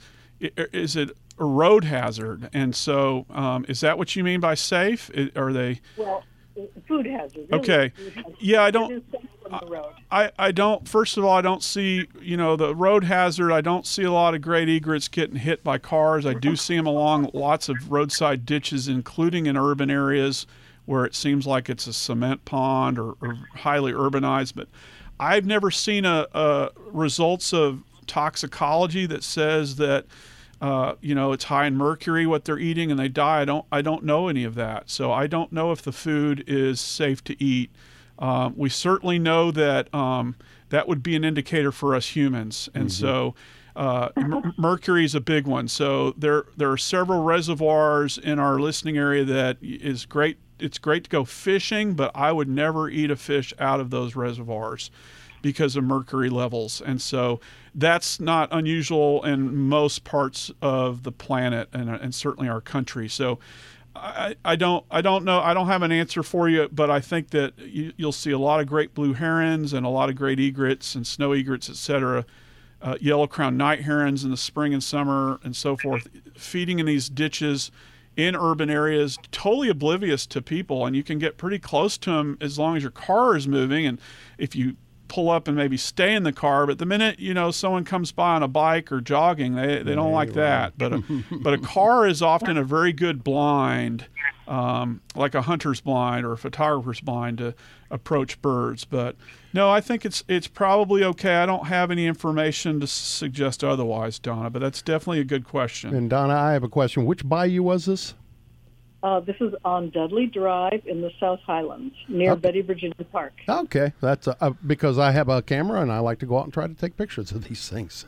[SPEAKER 2] is it a road hazard, and so um, is that what you mean by safe? It, are they?
[SPEAKER 8] Well, food hazard. Really
[SPEAKER 2] Okay.
[SPEAKER 8] food hazard.
[SPEAKER 2] Yeah, I
[SPEAKER 8] It
[SPEAKER 2] don't.
[SPEAKER 8] is safe on the road.
[SPEAKER 2] I, I don't, first of all, I don't see, you know, the road hazard. I don't see a lot of great egrets getting hit by cars. I do see them along lots of roadside ditches, including in urban areas where it seems like it's a cement pond or, or highly urbanized. But I've never seen a, a results of toxicology that says that, uh, you know, it's high in mercury, what they're eating, and they die. I don't, I don't know any of that. So I don't know if the food is safe to eat. Um, we certainly know that um, that would be an indicator for us humans. And mm-hmm. so uh, m- mercury is a big one. So there there are several reservoirs in our listening area that is great. It's great to go fishing, but I would never eat a fish out of those reservoirs because of mercury levels. And so that's not unusual in most parts of the planet and, and certainly our country. So I, I don't I don't know. I don't have an answer for you, but I think that you, you'll see a lot of great blue herons and a lot of great egrets and snow egrets, et cetera, uh, yellow-crowned night herons in the spring and summer and so forth, feeding in these ditches in urban areas, totally oblivious to people. And you can get pretty close to them as long as your car is moving. And if you pull up and maybe stay in the car, but the minute, you know, someone comes by on a bike or jogging, they, they don't
[SPEAKER 1] yeah,
[SPEAKER 2] like that. But a, but a car is often a very good blind, um, like a hunter's blind or a photographer's blind to approach birds. But no, I think it's it's probably okay. I don't have any information to suggest otherwise, Donna, but that's definitely a good question.
[SPEAKER 1] And Donna, I have a question. Which bayou was this?
[SPEAKER 8] Uh, this is on Dudley Drive in the South Highlands near
[SPEAKER 1] Okay.
[SPEAKER 8] Betty Virginia Park.
[SPEAKER 1] Okay, that's uh, because I have a camera and I like to go out and try to take pictures of these things.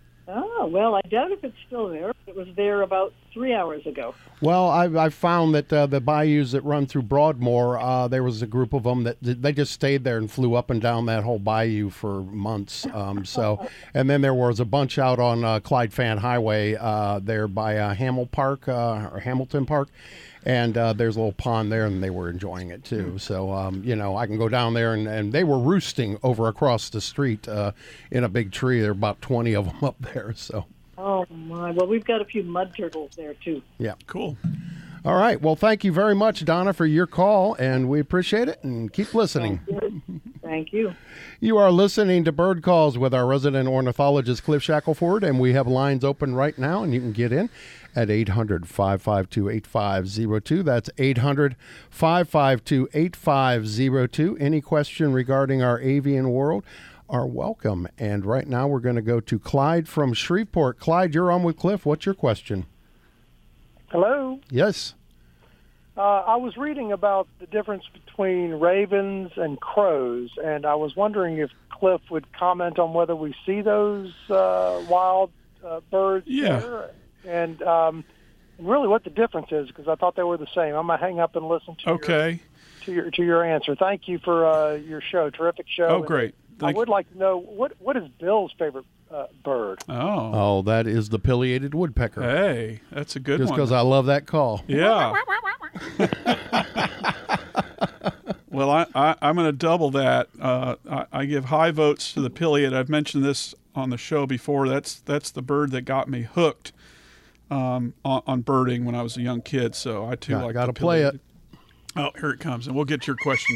[SPEAKER 8] Oh, well, I doubt if it's still there. It was there about three hours ago.
[SPEAKER 1] Well, I've, I've found that uh, the bayous that run through Broadmoor, uh, there was a group of them that they just stayed there and flew up and down that whole bayou for months. Um, so, and then there was a bunch out on uh, Clyde Fan Highway uh, there by uh, Hamel Park uh, or Hamilton Park. And uh, there's a little pond there, and they were enjoying it, too. So, um, you know, I can go down there, and, and they were roosting over across the street uh, in a big tree. There are about twenty of them up there. So.
[SPEAKER 8] Oh, my. Well, we've got a few mud turtles there, too.
[SPEAKER 1] Yeah.
[SPEAKER 2] Cool.
[SPEAKER 1] All right. Well, thank you very much, Donna, for your call, and we appreciate it, and keep listening.
[SPEAKER 8] Thank you. Thank you.
[SPEAKER 1] You are listening to Bird Calls with our resident ornithologist, Cliff Shackelford, and we have lines open right now, and you can get in at eight hundred, five five two, eight five zero two. That's eight hundred, five five two, eight five zero two. Any question regarding our avian world are welcome. And right now we're going to go to Clyde from Shreveport. Clyde, you're on with Cliff. What's your question?
[SPEAKER 9] Hello.
[SPEAKER 1] Yes.
[SPEAKER 9] Uh, I was reading about the difference between ravens and crows, and I was wondering if Cliff would comment on whether we see those uh, wild uh, birds
[SPEAKER 2] Yeah.
[SPEAKER 9] here, and um, really what the difference is, because I thought they were the same. I'm gonna hang up and listen to
[SPEAKER 2] Okay.
[SPEAKER 9] your, to your to your answer. Thank you for uh, your show, terrific show.
[SPEAKER 2] Oh,
[SPEAKER 9] And
[SPEAKER 2] great.
[SPEAKER 9] I
[SPEAKER 2] Thank
[SPEAKER 9] would like to know what what is Bill's favorite uh, bird?
[SPEAKER 2] Oh.
[SPEAKER 1] Oh, that is the pileated woodpecker.
[SPEAKER 2] Hey, that's a good
[SPEAKER 1] Just
[SPEAKER 2] one.
[SPEAKER 1] because I love that call.
[SPEAKER 2] Yeah. Well, I, I, I'm going to double that. Uh, I, I give high votes to the pileated. I've mentioned this on the show before. That's that's the bird that got me hooked um, on, on birding when I was a young kid. So I too
[SPEAKER 1] Yeah,
[SPEAKER 2] like
[SPEAKER 1] gotta
[SPEAKER 2] the
[SPEAKER 1] play
[SPEAKER 2] pileated. Oh, here it comes, and we'll get to your question.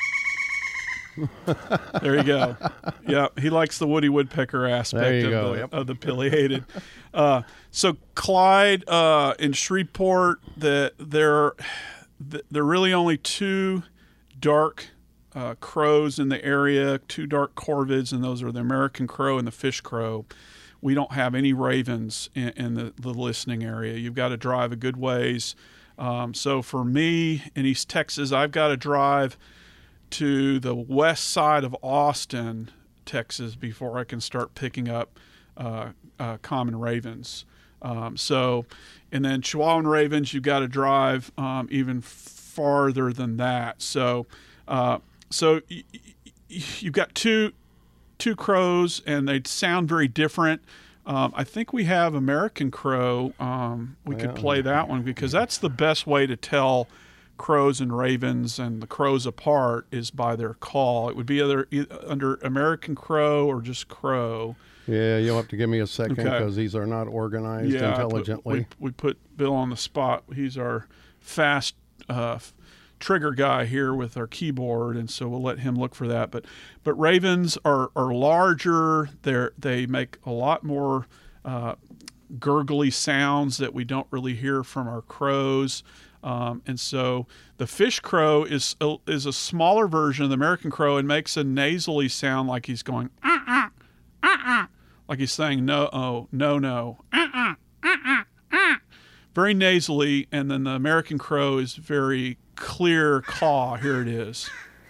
[SPEAKER 2] There you go. Yeah, he likes the Woody Woodpecker aspect
[SPEAKER 1] There you
[SPEAKER 2] of,
[SPEAKER 1] go,
[SPEAKER 2] the,
[SPEAKER 1] yep.
[SPEAKER 2] of the pileated. Uh, so Clyde uh, in Shreveport, the, there, there are really only two dark uh, crows in the area, two dark corvids, and those are the American crow and the fish crow. We don't have any ravens in, in the, the listening area. You've got to drive a good ways Um, so for me in East Texas, I've got to drive to the west side of Austin, Texas, before I can start picking up uh, uh, common ravens. Um, so, and then Chihuahuan ravens, you've got to drive um, even farther than that. So, uh, so y- y- you've got two two crows, and they sound very different. Um, I think we have American crow. Um, we could play that one because that's the best way to tell crows and ravens and the crows apart is by their call. It would be either, either under American crow or just crow.
[SPEAKER 1] Yeah, you'll have to give me a second
[SPEAKER 2] Okay.
[SPEAKER 1] because these are not organized
[SPEAKER 2] Yeah,
[SPEAKER 1] intelligently.
[SPEAKER 2] we, we put Bill on the spot. He's our fast uh, trigger guy here with our keyboard, and so we'll let him look for that. But but ravens are are larger. They they make a lot more uh, gurgly sounds that we don't really hear from our crows. Um, and so the fish crow is a, is a smaller version of the American crow and makes a nasally sound like he's going uh-uh, uh-uh, like he's saying no, oh, no, no, uh-uh, uh-uh, uh, very nasally. And then the American crow is very clear caw. Here it is.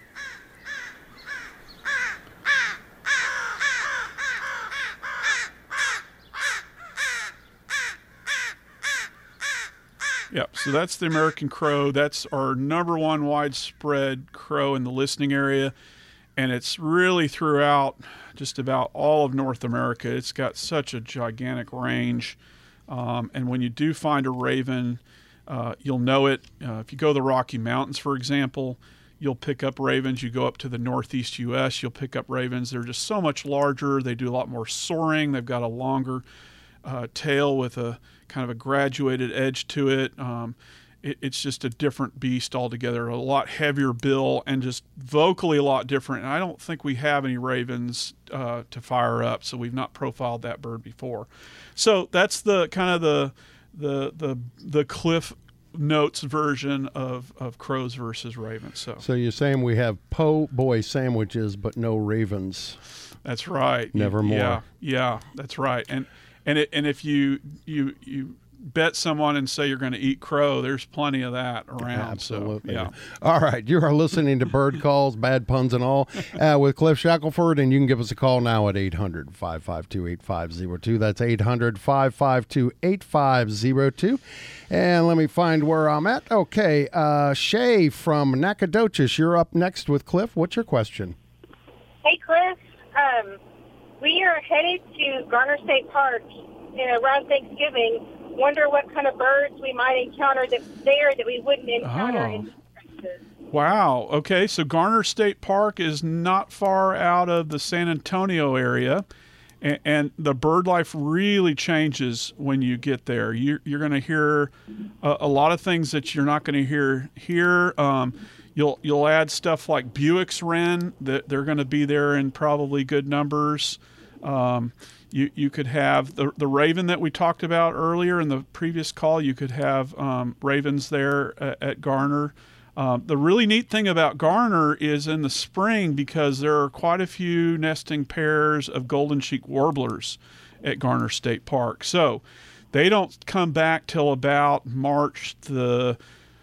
[SPEAKER 2] Yep, so that's the American crow. That's our number one widespread crow in the listening area, and it's really throughout just about all of North America. It's got such a gigantic range, um, and when you do find a raven, uh, you'll know it. Uh, if you go to the Rocky Mountains, for example, you'll pick up ravens. You go up to the northeast U S, you'll pick up ravens. They're just so much larger. They do a lot more soaring. They've got a longer uh, tail with a kind of a graduated edge to it. Um, it. It's just a different beast altogether, a lot heavier bill and just vocally a lot different. And I don't think we have any ravens uh, to fire up, so we've not profiled that bird before. So that's the kind of the the the the Cliff Notes version of, of crows versus ravens. So
[SPEAKER 1] So you're saying we have po' boy sandwiches, but no ravens.
[SPEAKER 2] that's right.
[SPEAKER 1] Nevermore.
[SPEAKER 2] Yeah, yeah, that's right. And and it, and if you you you bet someone and say you're going to eat crow, there's plenty of that around.
[SPEAKER 1] Absolutely.
[SPEAKER 2] So, yeah.
[SPEAKER 1] All right. You are listening to Bird Calls, Bad Puns and All, uh, with Cliff Shackelford, and you can give us a call now at eight hundred, five five two, eight five zero two. That's eight hundred, five five two, eight five zero two. And let me find where I'm at. Okay. Uh, Shay from Nacogdoches, you're up next with Cliff. What's your question?
[SPEAKER 10] Hey, Cliff. Um, we are headed to Garner State Park in around Thanksgiving. Wonder what kind of birds we might encounter that there that we wouldn't encounter
[SPEAKER 2] Oh.
[SPEAKER 10] in Texas.
[SPEAKER 2] Wow. Okay. So Garner State Park is not far out of the San Antonio area, and, and the bird life really changes when you get there. You're, you're going to hear a, a lot of things that you're not going to hear here. Um, you'll you'll add stuff like Buick's wren that they're going to be there in probably good numbers. Um, you you could have the the raven that we talked about earlier in the previous call. You could have um, ravens there at, at Garner. Um, the really neat thing about Garner is in the spring, because there are quite a few nesting pairs of golden cheek warblers at Garner State Park. So they don't come back till about March the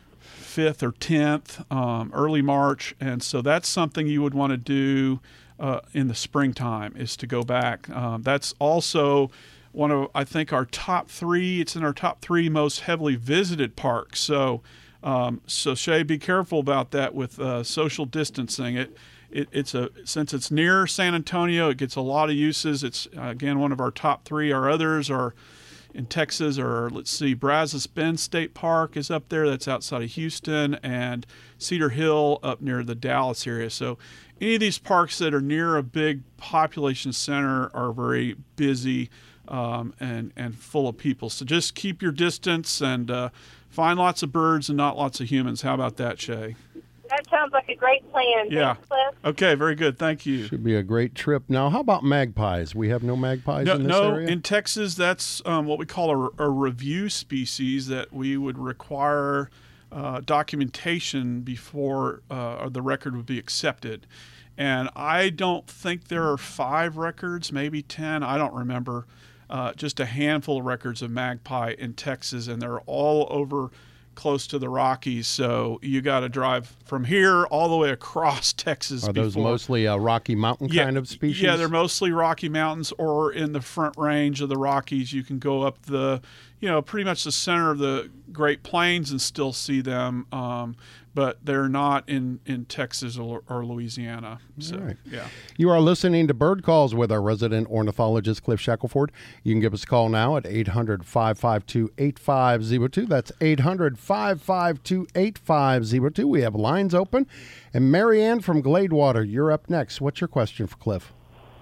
[SPEAKER 2] fifth or tenth, um, early March, and so that's something you would want to do Uh, in the springtime, is to go back. Um, that's also one of, I think, our top three. It's in our top three most heavily visited parks. So, um, so Shay, be careful about that with uh, social distancing. It, it, it's a since it's near San Antonio, it gets a lot of uses. It's uh, again one of our top three. Our others are in Texas, or let's see, Brazos Bend State Park is up there. That's outside of Houston, and Cedar Hill up near the Dallas area. So any of these parks that are near a big population center are very busy um, and, and full of people. So just keep your distance and uh, find lots of birds and not lots of humans. How about that, Shay?
[SPEAKER 10] That sounds like a great plan.
[SPEAKER 2] Yeah.
[SPEAKER 10] Thanks, Cliff.
[SPEAKER 2] Okay, very good. Thank you.
[SPEAKER 1] Should be a great trip. Now, how about magpies? We have no magpies
[SPEAKER 2] No,
[SPEAKER 1] in this
[SPEAKER 2] no
[SPEAKER 1] area?
[SPEAKER 2] in Texas, that's um, what we call a, a review species that we would require uh, documentation before uh, the record would be accepted. And I don't think there are five records, maybe ten. I don't remember. Uh, just a handful of records of magpie in Texas, and they're all over close to the Rockies. So you got to drive from here all the way across Texas.
[SPEAKER 1] Are those
[SPEAKER 2] before.
[SPEAKER 1] mostly uh, Rocky Mountain
[SPEAKER 2] yeah,
[SPEAKER 1] kind of species?
[SPEAKER 2] Yeah, they're mostly Rocky Mountains, or in the front range of the Rockies. You can go up the, you know, pretty much the center of the Great Plains and still see them. Um, but they're not in, in Texas or, or Louisiana. So,
[SPEAKER 1] right.
[SPEAKER 2] yeah.
[SPEAKER 1] You are listening to Bird Calls with our resident ornithologist, Cliff Shackelford. You can give us a call now at eight hundred, five five two, eight five zero two. That's eight hundred, five five two, eight five zero two. We have lines open. And Marianne from Gladewater, you're up next. What's your question for Cliff?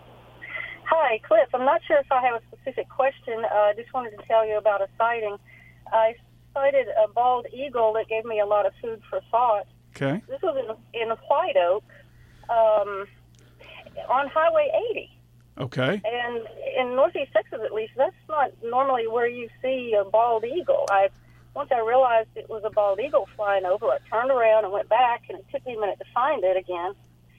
[SPEAKER 11] Hi, Cliff. I'm not sure if I have a specific question. Uh, I just wanted to tell you about a sighting. I sighted a bald eagle that gave me a lot of food for thought.
[SPEAKER 2] Okay.
[SPEAKER 11] This was in, in White Oak um, on Highway eighty.
[SPEAKER 2] Okay.
[SPEAKER 11] And in Northeast Texas, at least, that's not normally where you see a bald eagle. I Once I realized it was a bald eagle flying over, I turned around and went back, and it took me a minute to find it again.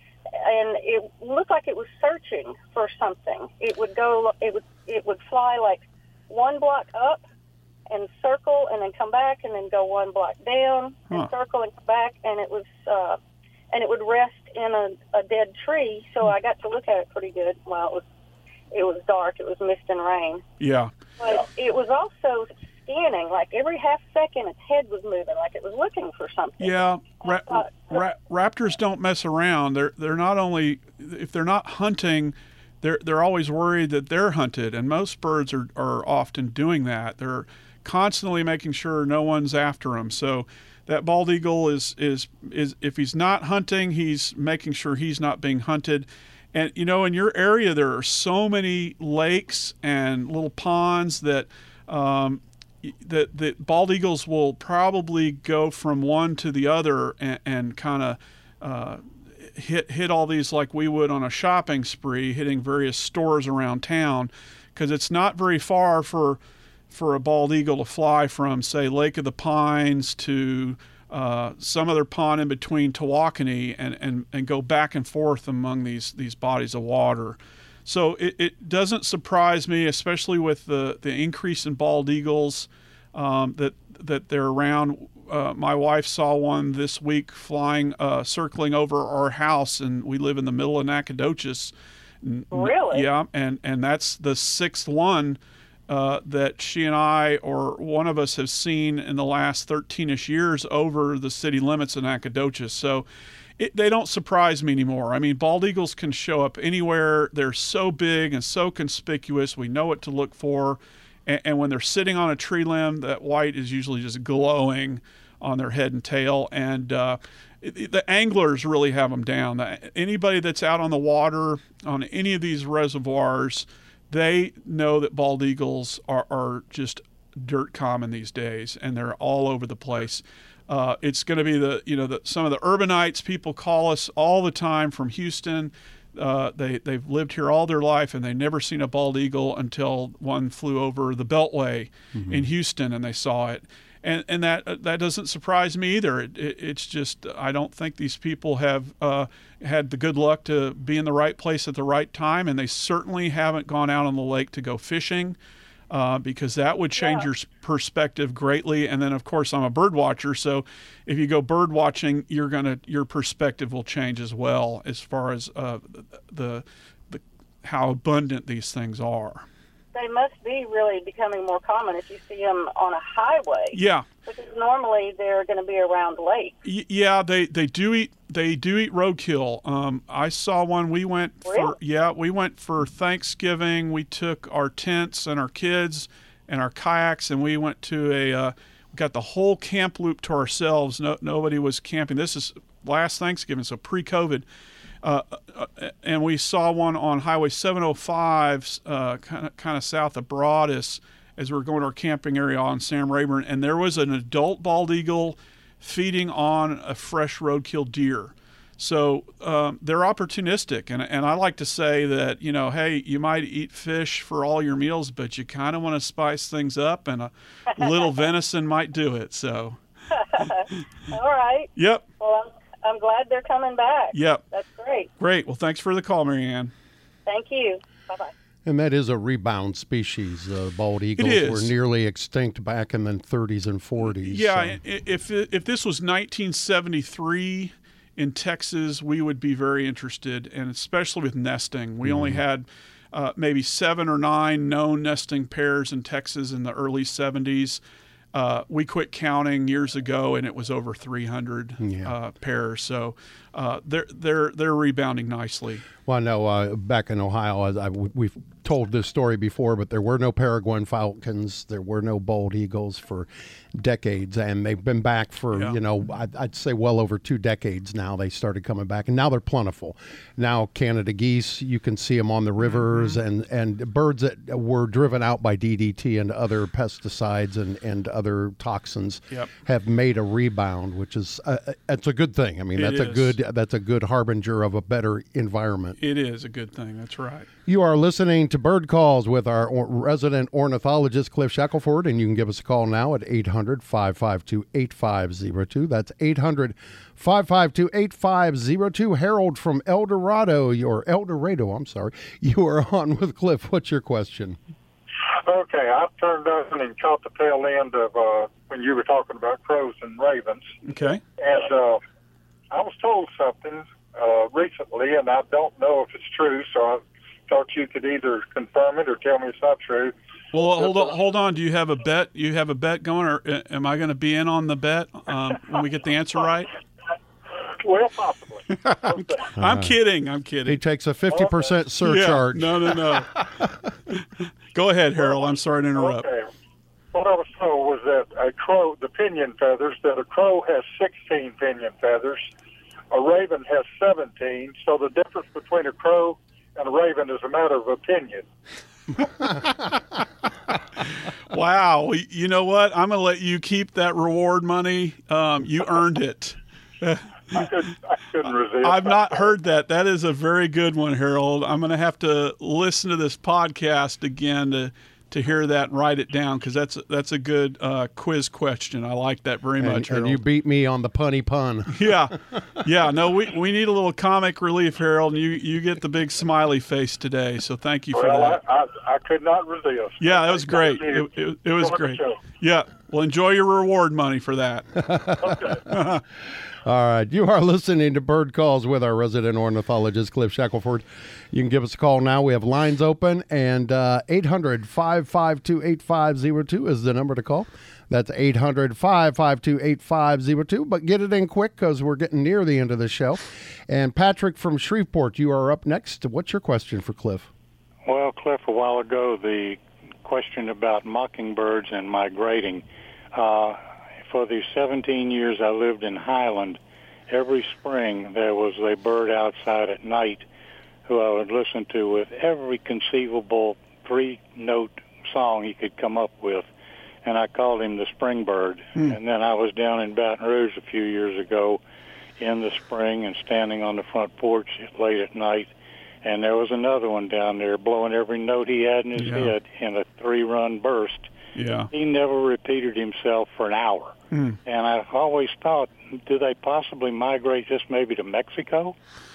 [SPEAKER 11] And it looked like it was searching for something. It would go, it would, it would fly like one block up and circle, and then come back, and then go one block down and
[SPEAKER 2] Huh.
[SPEAKER 11] circle and come back, and it was, uh, and it would rest in a, a dead tree. So I got to look at it pretty good. Well, it was, it was dark. It was mist and rain.
[SPEAKER 2] Yeah.
[SPEAKER 11] But it was also scanning. Like every half second, its head was moving, like it was looking for something.
[SPEAKER 2] Yeah, ra- ra- raptors don't mess around. They're they're not only, if they're not hunting, they're they're always worried that they're hunted, and most birds are, are often doing that. They're constantly making sure no one's after them. So that bald eagle is is is if he's not hunting, he's making sure he's not being hunted. And you know, in your area, there are so many lakes and little ponds that. Um, that that bald eagles will probably go from one to the other and, and kind of uh, hit hit all these like we would on a shopping spree, hitting various stores around town, because it's not very far for for a bald eagle to fly from, say, Lake of the Pines to uh, some other pond in between Tawakoni and, and, and go back and forth among these these bodies of water. So it, it doesn't surprise me, especially with the, the increase in bald eagles, um, that that they're around. Uh, my wife saw one this week flying, uh, circling over our house, and we live in the middle of Nacogdoches.
[SPEAKER 11] Really?
[SPEAKER 2] Yeah, and, and that's the sixth one uh, that she and I, or one of us, have seen in the last thirteen-ish years over the city limits of Nacogdoches. So It, they don't surprise me anymore. I mean, bald eagles can show up anywhere. They're so big and so conspicuous. We know what to look for. And, and when they're sitting on a tree limb, that white is usually just glowing on their head and tail. And uh, it, the anglers really have them down. Anybody that's out on the water on any of these reservoirs, they know that bald eagles are, are just dirt common these days, and they're all over the place. Uh, it's going to be the, you know, the, some of the urbanites. People call us all the time from Houston. Uh, they, they've lived here all their life, and they never seen a bald eagle until one flew over the Beltway mm-hmm. in Houston, and they saw it. And and that that doesn't surprise me either. It, it, it's just, I don't think these people have uh, had the good luck to be in the right place at the right time, and they certainly haven't gone out on the lake to go fishing. Uh, because that would change yeah. your perspective greatly. And then, of course, I'm a bird watcher, so if you go bird watching, you're gonna your perspective will change as well as far as uh, the, the how abundant these things are.
[SPEAKER 11] They must be really becoming more common if you see them on a highway.
[SPEAKER 2] Yeah.
[SPEAKER 11] Because normally they're going to be around lakes.
[SPEAKER 2] Y- yeah, they, they do eat they do eat roadkill. Um, I saw one. We went
[SPEAKER 11] really?
[SPEAKER 2] for yeah we went for Thanksgiving. We took our tents and our kids and our kayaks, and we went to a uh, we got the whole camp loop to ourselves. No, nobody was camping. This is last Thanksgiving, so pre-COVID. Uh, and we saw one on Highway seven oh five, uh, kind of kind of south of Broadus, as we were going to our camping area on Sam Rayburn, and there was an adult bald eagle feeding on a fresh roadkill deer. So um, they're opportunistic, and and I like to say that, you know, hey, you might eat fish for all your meals, but you kind of want to spice things up, and a little venison might do it. So.
[SPEAKER 11] All right.
[SPEAKER 2] Yep.
[SPEAKER 11] Well, I'm I'm glad they're coming back.
[SPEAKER 2] Yep.
[SPEAKER 11] That's great.
[SPEAKER 2] Great. Well, thanks for the call, Marianne.
[SPEAKER 11] Thank you. Bye-bye.
[SPEAKER 1] And that is a rebound species. Uh, bald eagles
[SPEAKER 2] is.
[SPEAKER 1] were nearly extinct back in the thirties and forties.
[SPEAKER 2] Yeah,
[SPEAKER 1] so.
[SPEAKER 2] if if this was nineteen seventy-three in Texas, we would be very interested, and especially with nesting. We mm-hmm. only had uh, maybe seven or nine known nesting pairs in Texas in the early seventies. Uh, we quit counting years ago, and it was over three hundred yeah. uh, pairs. So uh, they're they're they're rebounding nicely.
[SPEAKER 1] Well, I know uh, back in Ohio, I, I, we've told this story before, but there were no peregrine falcons, there were no bald eagles for decades, and they've been back for yeah. you know I'd, I'd say well over two decades now. They started coming back, and now they're plentiful. Now Canada geese, you can see them on the rivers, mm-hmm. and and birds that were driven out by D D T and other pesticides and and other toxins
[SPEAKER 2] yep.
[SPEAKER 1] have made a rebound, which is uh, it's a good thing. I mean,
[SPEAKER 2] it
[SPEAKER 1] that's
[SPEAKER 2] is.
[SPEAKER 1] a good that's a good harbinger of a better environment.
[SPEAKER 2] It is a good thing. That's right.
[SPEAKER 1] You are listening to Bird Calls with our or- resident ornithologist, Cliff Shackelford, and you can give us a call now at eight hundred, five five two, eight five zero two. That's eight hundred, five five two, eight five zero two. Harold from El Dorado, or El Dorado, I'm sorry. You are on with Cliff. What's your question?
[SPEAKER 12] Okay, I turned on and caught the tail end of uh, when you were talking about crows and ravens.
[SPEAKER 2] Okay.
[SPEAKER 12] And uh, I was told something uh, recently, and I don't know if it's true, so I thought you could either confirm it or tell me it's not true.
[SPEAKER 2] Well, hold on, hold on. Do you have a bet? You have a bet going, or uh, am I going to be in on the bet um, when we get the answer right?
[SPEAKER 12] Well, possibly.
[SPEAKER 2] I'm, I'm kidding. I'm kidding.
[SPEAKER 1] He takes a fifty percent okay. surcharge.
[SPEAKER 2] Yeah. No, no, no. Go ahead, Harold. I'm sorry to interrupt.
[SPEAKER 12] Okay. What I was told was that a crow, the pinion feathers, that a crow has sixteen pinion feathers, a raven has seventeen, so the difference between a crow and a raven is a matter of opinion.
[SPEAKER 2] Wow. You know what? I'm going to let you keep that reward money. Um, you earned it.
[SPEAKER 12] I, couldn't, I couldn't resist.
[SPEAKER 2] I've not heard that. That is a very good one, Harold. I'm going to have to listen to this podcast again to to hear that and write it down, because that's that's a good uh, quiz question. I like that very
[SPEAKER 1] and,
[SPEAKER 2] much, Harold.
[SPEAKER 1] And you beat me on the punny pun.
[SPEAKER 2] Yeah, yeah. No, we, we need a little comic relief, Harold, and you, you get the big smiley face today. So thank you for
[SPEAKER 12] well,
[SPEAKER 2] that.
[SPEAKER 12] I, I, I could not resist.
[SPEAKER 2] Yeah, that was great. It, it, it was great. Yeah, well, enjoy your reward money for that.
[SPEAKER 12] Okay.
[SPEAKER 1] All right. You are listening to Bird Calls with our resident ornithologist, Cliff Shackelford. You can give us a call now. We have lines open, and uh, eight hundred, five five two, eight five zero two is the number to call. That's eight hundred, five five two, eight five zero two. But get it in quick, because we're getting near the end of the show. And Patrick from Shreveport, you are up next. What's your question for Cliff?
[SPEAKER 13] Well, Cliff, a while ago, the question about mockingbirds and migrating. Uh, For the seventeen years I lived in Highland, every spring there was a bird outside at night who I would listen to with every conceivable three-note song he could come up with, and I called him the spring bird. Hmm. And then I was down in Baton Rouge a few years ago in the spring and standing on the front porch late at night, and there was another one down there blowing every note he had in his yeah. head in a three-run burst.
[SPEAKER 2] Yeah.
[SPEAKER 13] He never repeated himself for an hour. Mm. And I've always thought, do they possibly migrate just maybe to Mexico?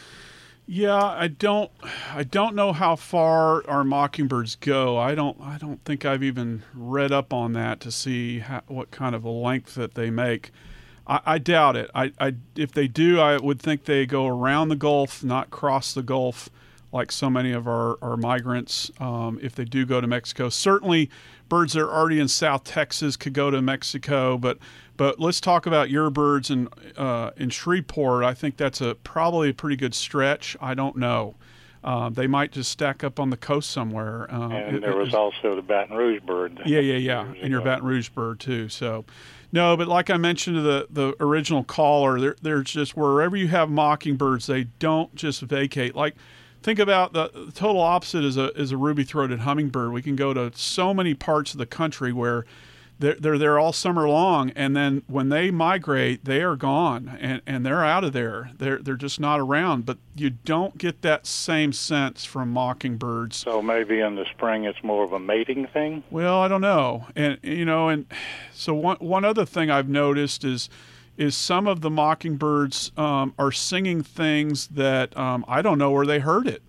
[SPEAKER 2] Yeah, I don't I don't know how far our mockingbirds go. I don't I don't think I've even read up on that to see how, what kind of a length that they make. I, I doubt it. I, I if they do, I would think they go around the Gulf, not cross the Gulf like so many of our, our migrants, um, if they do go to Mexico. Certainly birds that are already in South Texas could go to Mexico, but but let's talk about your birds in, uh, in Shreveport. I think that's a probably a pretty good stretch. I don't know. Uh, they might just stack up on the coast somewhere. Uh,
[SPEAKER 13] and
[SPEAKER 2] it,
[SPEAKER 13] there was also the Baton Rouge bird.
[SPEAKER 2] Yeah, yeah, yeah, and your Baton Rouge bird too. So, no, but like I mentioned to the, the original caller, there, there's just wherever you have mockingbirds, they don't just vacate. Like, think about the, the total opposite is a is a ruby-throated hummingbird. We can go to so many parts of the country where they're, they're there all summer long, and then when they migrate, they are gone, and, and they're out of there. They're they're just not around. But you don't get that same sense from mockingbirds.
[SPEAKER 13] So maybe in the spring it's more of a mating thing?
[SPEAKER 2] Well, I don't know. And, you know, and so one one other thing I've noticed is is some of the mockingbirds um, are singing things that um, I don't know where they heard it.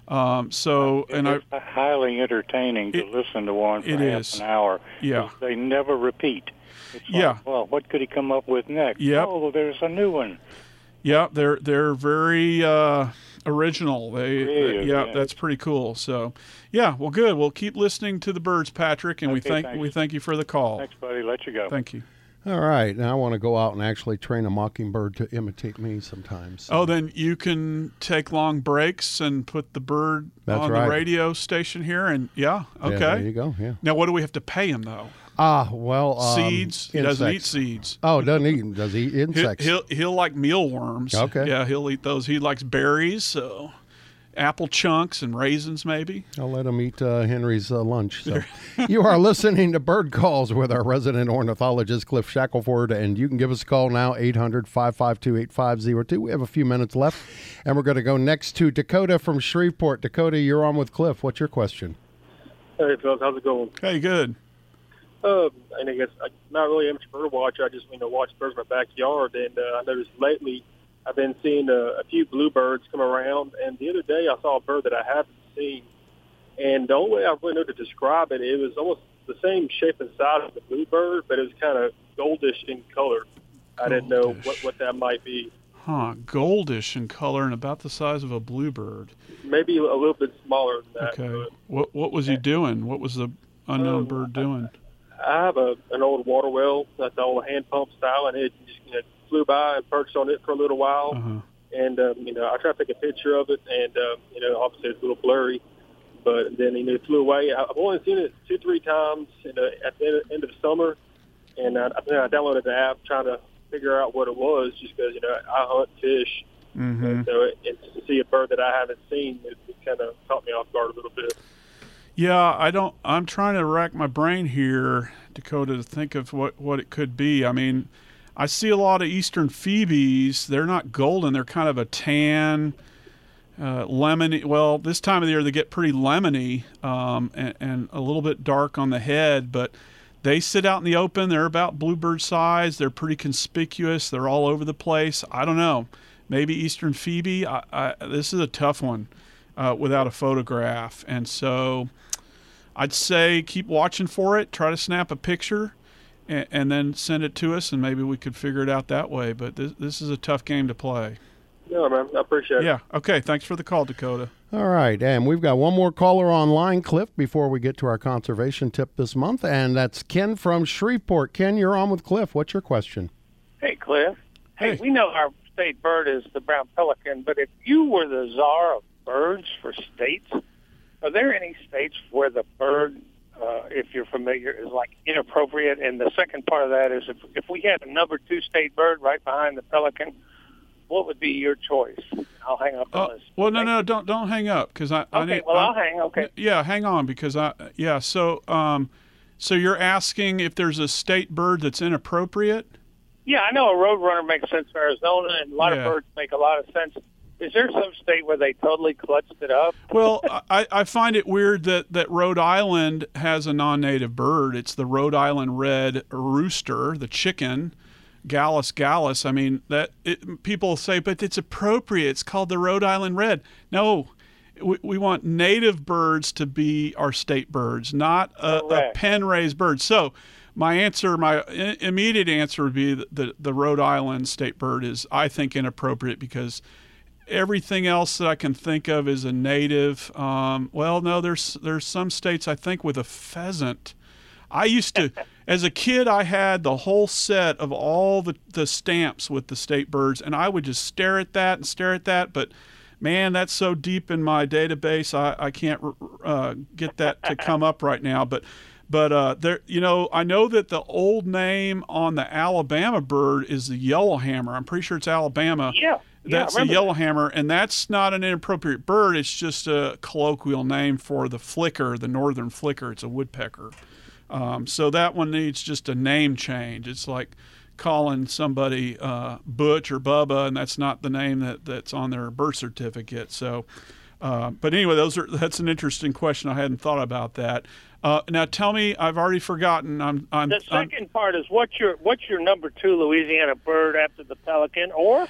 [SPEAKER 2] Um, so, and I,
[SPEAKER 13] it's highly entertaining to
[SPEAKER 2] it,
[SPEAKER 13] listen to one for
[SPEAKER 2] it
[SPEAKER 13] half
[SPEAKER 2] is.
[SPEAKER 13] an hour.
[SPEAKER 2] Yeah.
[SPEAKER 13] They never repeat. It's like,
[SPEAKER 2] yeah.
[SPEAKER 13] well, what could he come up with next?
[SPEAKER 2] Yep.
[SPEAKER 13] Oh, there's a new one.
[SPEAKER 2] Yeah, they're they're very uh, original. They,
[SPEAKER 13] Creative,
[SPEAKER 2] they yeah,
[SPEAKER 13] yeah.
[SPEAKER 2] that's pretty cool. So, yeah, well, good. We'll keep listening to the birds, Patrick, and we
[SPEAKER 13] Okay,
[SPEAKER 2] thank
[SPEAKER 13] thanks.
[SPEAKER 2] we thank you for the call.
[SPEAKER 13] Thanks, buddy. Let you go.
[SPEAKER 2] Thank you.
[SPEAKER 1] All right. Now I want to go out and actually train a mockingbird to imitate me sometimes.
[SPEAKER 2] Oh, then you can take long breaks and put the bird
[SPEAKER 1] That's
[SPEAKER 2] on
[SPEAKER 1] right.
[SPEAKER 2] the radio station here, and yeah, okay.
[SPEAKER 1] Yeah, there you go. Yeah.
[SPEAKER 2] Now, what do we have to pay him though?
[SPEAKER 1] Ah, well, um,
[SPEAKER 2] Seeds. He doesn't eat
[SPEAKER 1] insects.
[SPEAKER 2] seeds.
[SPEAKER 1] Oh, doesn't eat? Does he eat
[SPEAKER 2] He'll,
[SPEAKER 1] insects?
[SPEAKER 2] he'll he'll like mealworms.
[SPEAKER 1] Okay.
[SPEAKER 2] Yeah, he'll eat those. He likes berries, so apple chunks and raisins maybe.
[SPEAKER 1] I'll let him eat uh, Henry's uh, lunch. So, you are listening to Bird Calls with our resident ornithologist Cliff Shackelford, and you can give us a call now, eight hundred, five five two, eight five zero two. We have a few minutes left, and we're going to go next to Dakota from Shreveport. Dakota, you're on with Cliff. What's your question?
[SPEAKER 14] Hey, fellas, how's it going?
[SPEAKER 2] Hey, good.
[SPEAKER 14] Uh, and I guess I'm not really an amateur bird watcher. I just, you know, watch birds in my backyard. And uh, I noticed lately I've been seeing uh, a few bluebirds come around. And the other day I saw a bird that I haven't seen. And the only way I really know to describe it, it was almost the same shape and size as the bluebird, but it was kind of goldish in color. I didn't know what, what that might be.
[SPEAKER 2] Huh, goldish in color and about the size of a bluebird.
[SPEAKER 14] Maybe a little bit smaller than that.
[SPEAKER 2] Okay.
[SPEAKER 14] But
[SPEAKER 2] What what was he doing? What was the unknown
[SPEAKER 14] Um,
[SPEAKER 2] bird doing?
[SPEAKER 14] I have a an old water well, that's the old hand pump style, and it just you know, flew by and perched on it for a little while.
[SPEAKER 2] Uh-huh.
[SPEAKER 14] And um, you know, I tried to take a picture of it, and um, you know, obviously it's a little blurry. But then you know, it flew away. I've only seen it two, three times in the, at the end, end of the summer, and I, I think I downloaded the app trying to figure out what it was, just because you know I hunt fish,
[SPEAKER 2] Mm-hmm.
[SPEAKER 14] and so it, it, to see a bird that I haven't seen, it, it kind of caught me off guard a little bit.
[SPEAKER 2] Yeah, I don't. I'm trying to rack my brain here, Dakota, to think of what, what it could be. I mean, I see a lot of eastern phoebes. They're not golden. They're kind of a tan, uh, lemony. Well, this time of the year they get pretty lemony um, and, and a little bit dark on the head. But they sit out in the open. They're about bluebird size. They're pretty conspicuous. They're all over the place. I don't know. Maybe eastern phoebe. I, I, this is a tough one uh, without a photograph, and so I'd say keep watching for it. Try to snap a picture, and, and then send it to us, and maybe we could figure it out that way. But this this is a tough game to play.
[SPEAKER 14] No, man, I appreciate it.
[SPEAKER 2] Yeah. Okay. Thanks for the call, Dakota.
[SPEAKER 1] All right, and we've got one more caller online, Cliff, before we get to our conservation tip this month, and that's Ken from Shreveport. Ken, you're on with Cliff. What's your question?
[SPEAKER 15] Hey, Cliff. Hey,
[SPEAKER 2] Hey.
[SPEAKER 15] we know our state bird is the brown pelican, but if you were the czar of birds for states, are there any states where the bird, uh, if you're familiar, is like inappropriate? And the second part of that is if, if we had a number two state bird right behind the pelican, what would be your choice? I'll hang up on
[SPEAKER 2] Uh,
[SPEAKER 15] this.
[SPEAKER 2] well, no, no, don't don't hang up because I. I
[SPEAKER 15] Okay,
[SPEAKER 2] need,
[SPEAKER 15] well,
[SPEAKER 2] I-
[SPEAKER 15] I'll hang. Okay.
[SPEAKER 2] Yeah, hang on because I. Yeah. So um, so you're asking if there's a state bird that's inappropriate?
[SPEAKER 15] Yeah, I know a roadrunner makes sense for Arizona, and a lot
[SPEAKER 2] Yeah.
[SPEAKER 15] of birds make a lot of sense. Is there some state where they totally clutched it up?
[SPEAKER 2] Well, I, I find it weird that, that Rhode Island has a non-native bird. It's the Rhode Island red rooster, the chicken, Gallus gallus. I mean, that it, people say, but it's appropriate. It's called the Rhode Island red. No, we, we want native birds to be our state birds, not a, a
[SPEAKER 15] Correct.
[SPEAKER 2] pen-raised bird. So my answer, my i- immediate answer would be that the, the Rhode Island state bird is, I think, inappropriate because everything else that I can think of is a native. Um, well, no, there's there's some states I think with a pheasant. I used to, as a kid, I had the whole set of all the, the stamps with the state birds, and I would just stare at that and stare at that. But man, that's so deep in my database, I, I can't uh, get that to come up right now. But but uh, there, you know, I know that the old name on the Alabama bird is the yellowhammer. I'm pretty sure it's Alabama.
[SPEAKER 15] Yeah. Yeah,
[SPEAKER 2] That's
[SPEAKER 15] I
[SPEAKER 2] the
[SPEAKER 15] remember
[SPEAKER 2] yellowhammer, and that's not an inappropriate bird. It's just a colloquial name for the flicker, the northern flicker. It's a woodpecker. Um, so that one needs just a name change. It's like calling somebody uh, Butch or Bubba, and that's not the name that, that's on their birth certificate. So, uh, but anyway, those are that's an interesting question. I hadn't thought about that. Uh, now, tell me, I've already forgotten. I'm. I'm
[SPEAKER 15] The
[SPEAKER 2] I'm-
[SPEAKER 15] second part is what's your what's your number two Louisiana bird after the pelican, or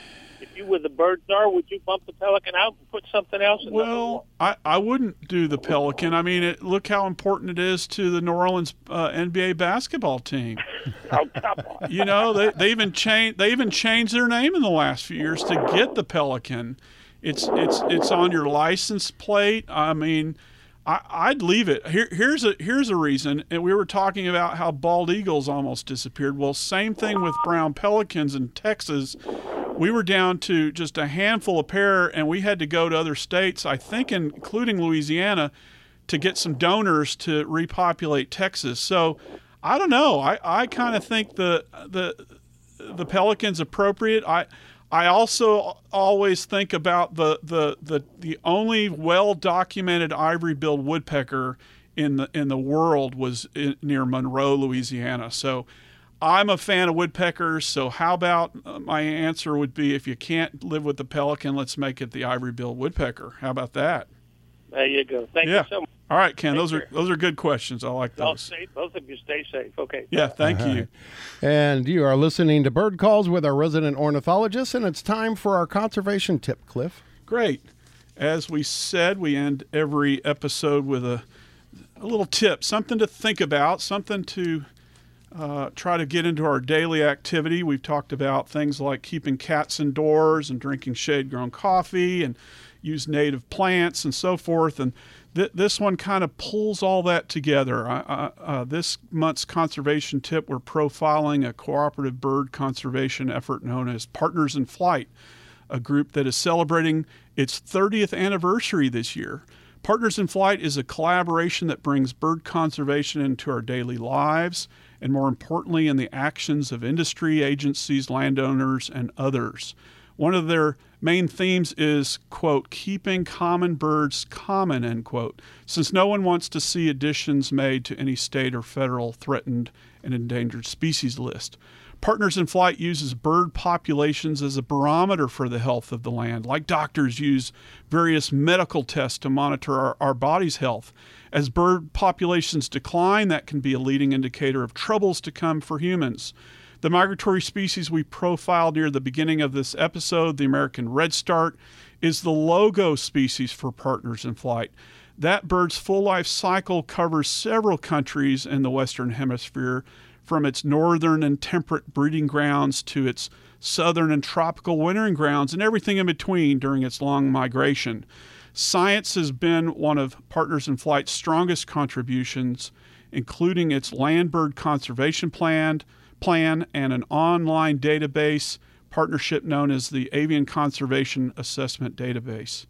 [SPEAKER 15] If you were the bird czar, would you bump the pelican out and put something else in
[SPEAKER 2] Well, I, I wouldn't do the pelican. I mean, it, look how important it is to the New Orleans uh, N B A basketball team.
[SPEAKER 15] Oh, come on.
[SPEAKER 2] You know, they they even changed they even changed their name in the last few years to get the pelican. It's it's it's on your license plate. I mean, I, I'd leave it. Here here's a here's a reason. And we were talking about how bald eagles almost disappeared. Well, same thing with brown pelicans in Texas. We were down to just a handful of pair, and we had to go to other states, I think including Louisiana, to get some donors to repopulate Texas. So I don't know. I, I kind of think the the the pelican's appropriate. I I also always think about the the the, the only well-documented ivory-billed woodpecker in the in the world was in, near Monroe, Louisiana. So I'm a fan of woodpeckers, so how about uh, my answer would be, if you can't live with the pelican, let's make it the ivory-billed woodpecker. How about that?
[SPEAKER 15] There you go. Thank
[SPEAKER 2] yeah.
[SPEAKER 15] you so much.
[SPEAKER 2] All right, Ken,
[SPEAKER 15] Take
[SPEAKER 2] those
[SPEAKER 15] care.
[SPEAKER 2] are those are good questions. I like
[SPEAKER 15] Y'all
[SPEAKER 2] those.
[SPEAKER 15] stay, both of you stay safe. Okay.
[SPEAKER 2] Yeah, thank
[SPEAKER 1] All
[SPEAKER 2] you.
[SPEAKER 1] right. And you are listening to Bird Calls with our resident ornithologist, and it's time for our conservation tip, Cliff.
[SPEAKER 2] Great. As we said, we end every episode with a, a little tip, something to think about, something to uh, try to get into our daily activity. We've talked about things like keeping cats indoors and drinking shade-grown coffee and use native plants and so forth. And th- this one kind of pulls all that together. I, I, uh, this month's conservation tip, we're profiling a cooperative bird conservation effort known as Partners in Flight, a group that is celebrating its thirtieth anniversary this year. Partners in Flight is a collaboration that brings bird conservation into our daily lives, and more importantly, in the actions of industry, agencies, landowners, and others. One of their main themes is, quote, keeping common birds common, end quote, since no one wants to see additions made to any state or federal threatened and endangered species list. Partners in Flight uses bird populations as a barometer for the health of the land, like doctors use various medical tests to monitor our, our body's health. As bird populations decline, that can be a leading indicator of troubles to come for humans. The migratory species we profiled near the beginning of this episode, the American redstart, is the logo species for Partners in Flight. That bird's full life cycle covers several countries in the Western Hemisphere, from its northern and temperate breeding grounds to its southern and tropical wintering grounds and everything in between during its long migration. Science has been one of Partners in Flight's strongest contributions, including its land bird conservation plan, plan and an online database partnership known as the Avian Conservation Assessment Database.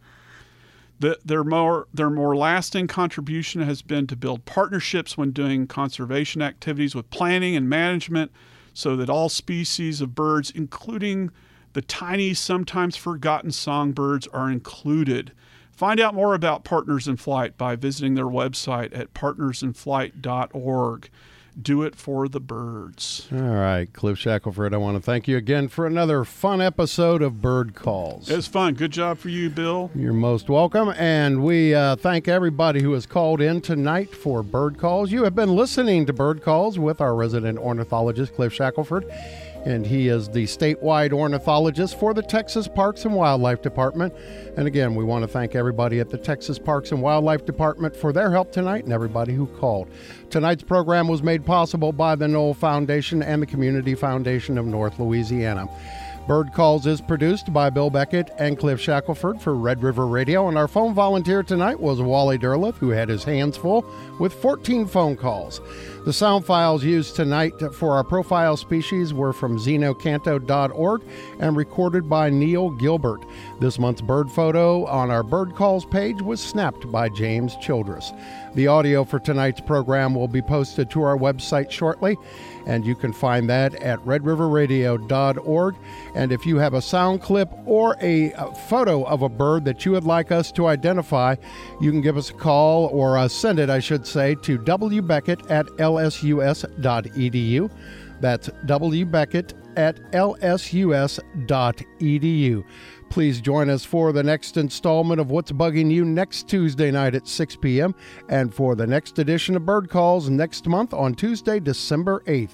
[SPEAKER 2] The, their more their more lasting contribution has been to build partnerships when doing conservation activities with planning and management so that all species of birds, including the tiny, sometimes forgotten songbirds, are included. Find out more about Partners in Flight by visiting their website at partners in flight dot org. Do it for the birds.
[SPEAKER 1] All right, Cliff Shackelford, I want to thank you again for another fun episode of Bird Calls.
[SPEAKER 2] It was fun. Good job for you, Bill.
[SPEAKER 1] You're most welcome, and we uh, thank everybody who has called in tonight for Bird Calls. You have been listening to Bird Calls with our resident ornithologist, Cliff Shackelford, and he is the statewide ornithologist for the Texas Parks and Wildlife Department. And again, we want to thank everybody at the Texas Parks and Wildlife Department for their help tonight and everybody who called. Tonight's program was made possible by the Knoll Foundation and the Community Foundation of North Louisiana. Bird Calls is produced by Bill Beckett and Cliff Shackelford for Red River Radio, and our phone volunteer tonight was Wally Derliff, who had his hands full with fourteen phone calls. The sound files used tonight for our profile species were from xenocanto dot org and recorded by Neil Gilbert. This month's bird photo on our Bird Calls page was snapped by James Childress. The audio for tonight's program will be posted to our website shortly, and you can find that at red river radio dot org. And if you have a sound clip or a, a photo of a bird that you would like us to identify, you can give us a call, or uh, send it, I should say, to w beckett at l s u s dot e d u. That's w beckett at l s u s dot e d u. Please join us for the next installment of What's Bugging You next Tuesday night at six p.m. and for the next edition of Bird Calls next month on Tuesday, December eighth.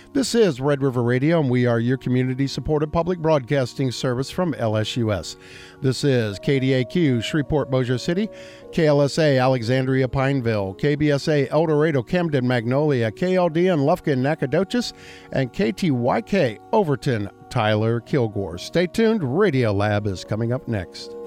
[SPEAKER 1] This is Red River Radio, and we are your community-supported public broadcasting service from L S U S. This is K D A Q, Shreveport, Bossier City, K L S A, Alexandria, Pineville, K B S A, El Dorado, Camden, Magnolia, K L D N, Lufkin, Nacogdoches, and K T Y K, Overton, Tyler, Kilgore. Stay tuned. Radio Lab is coming up next.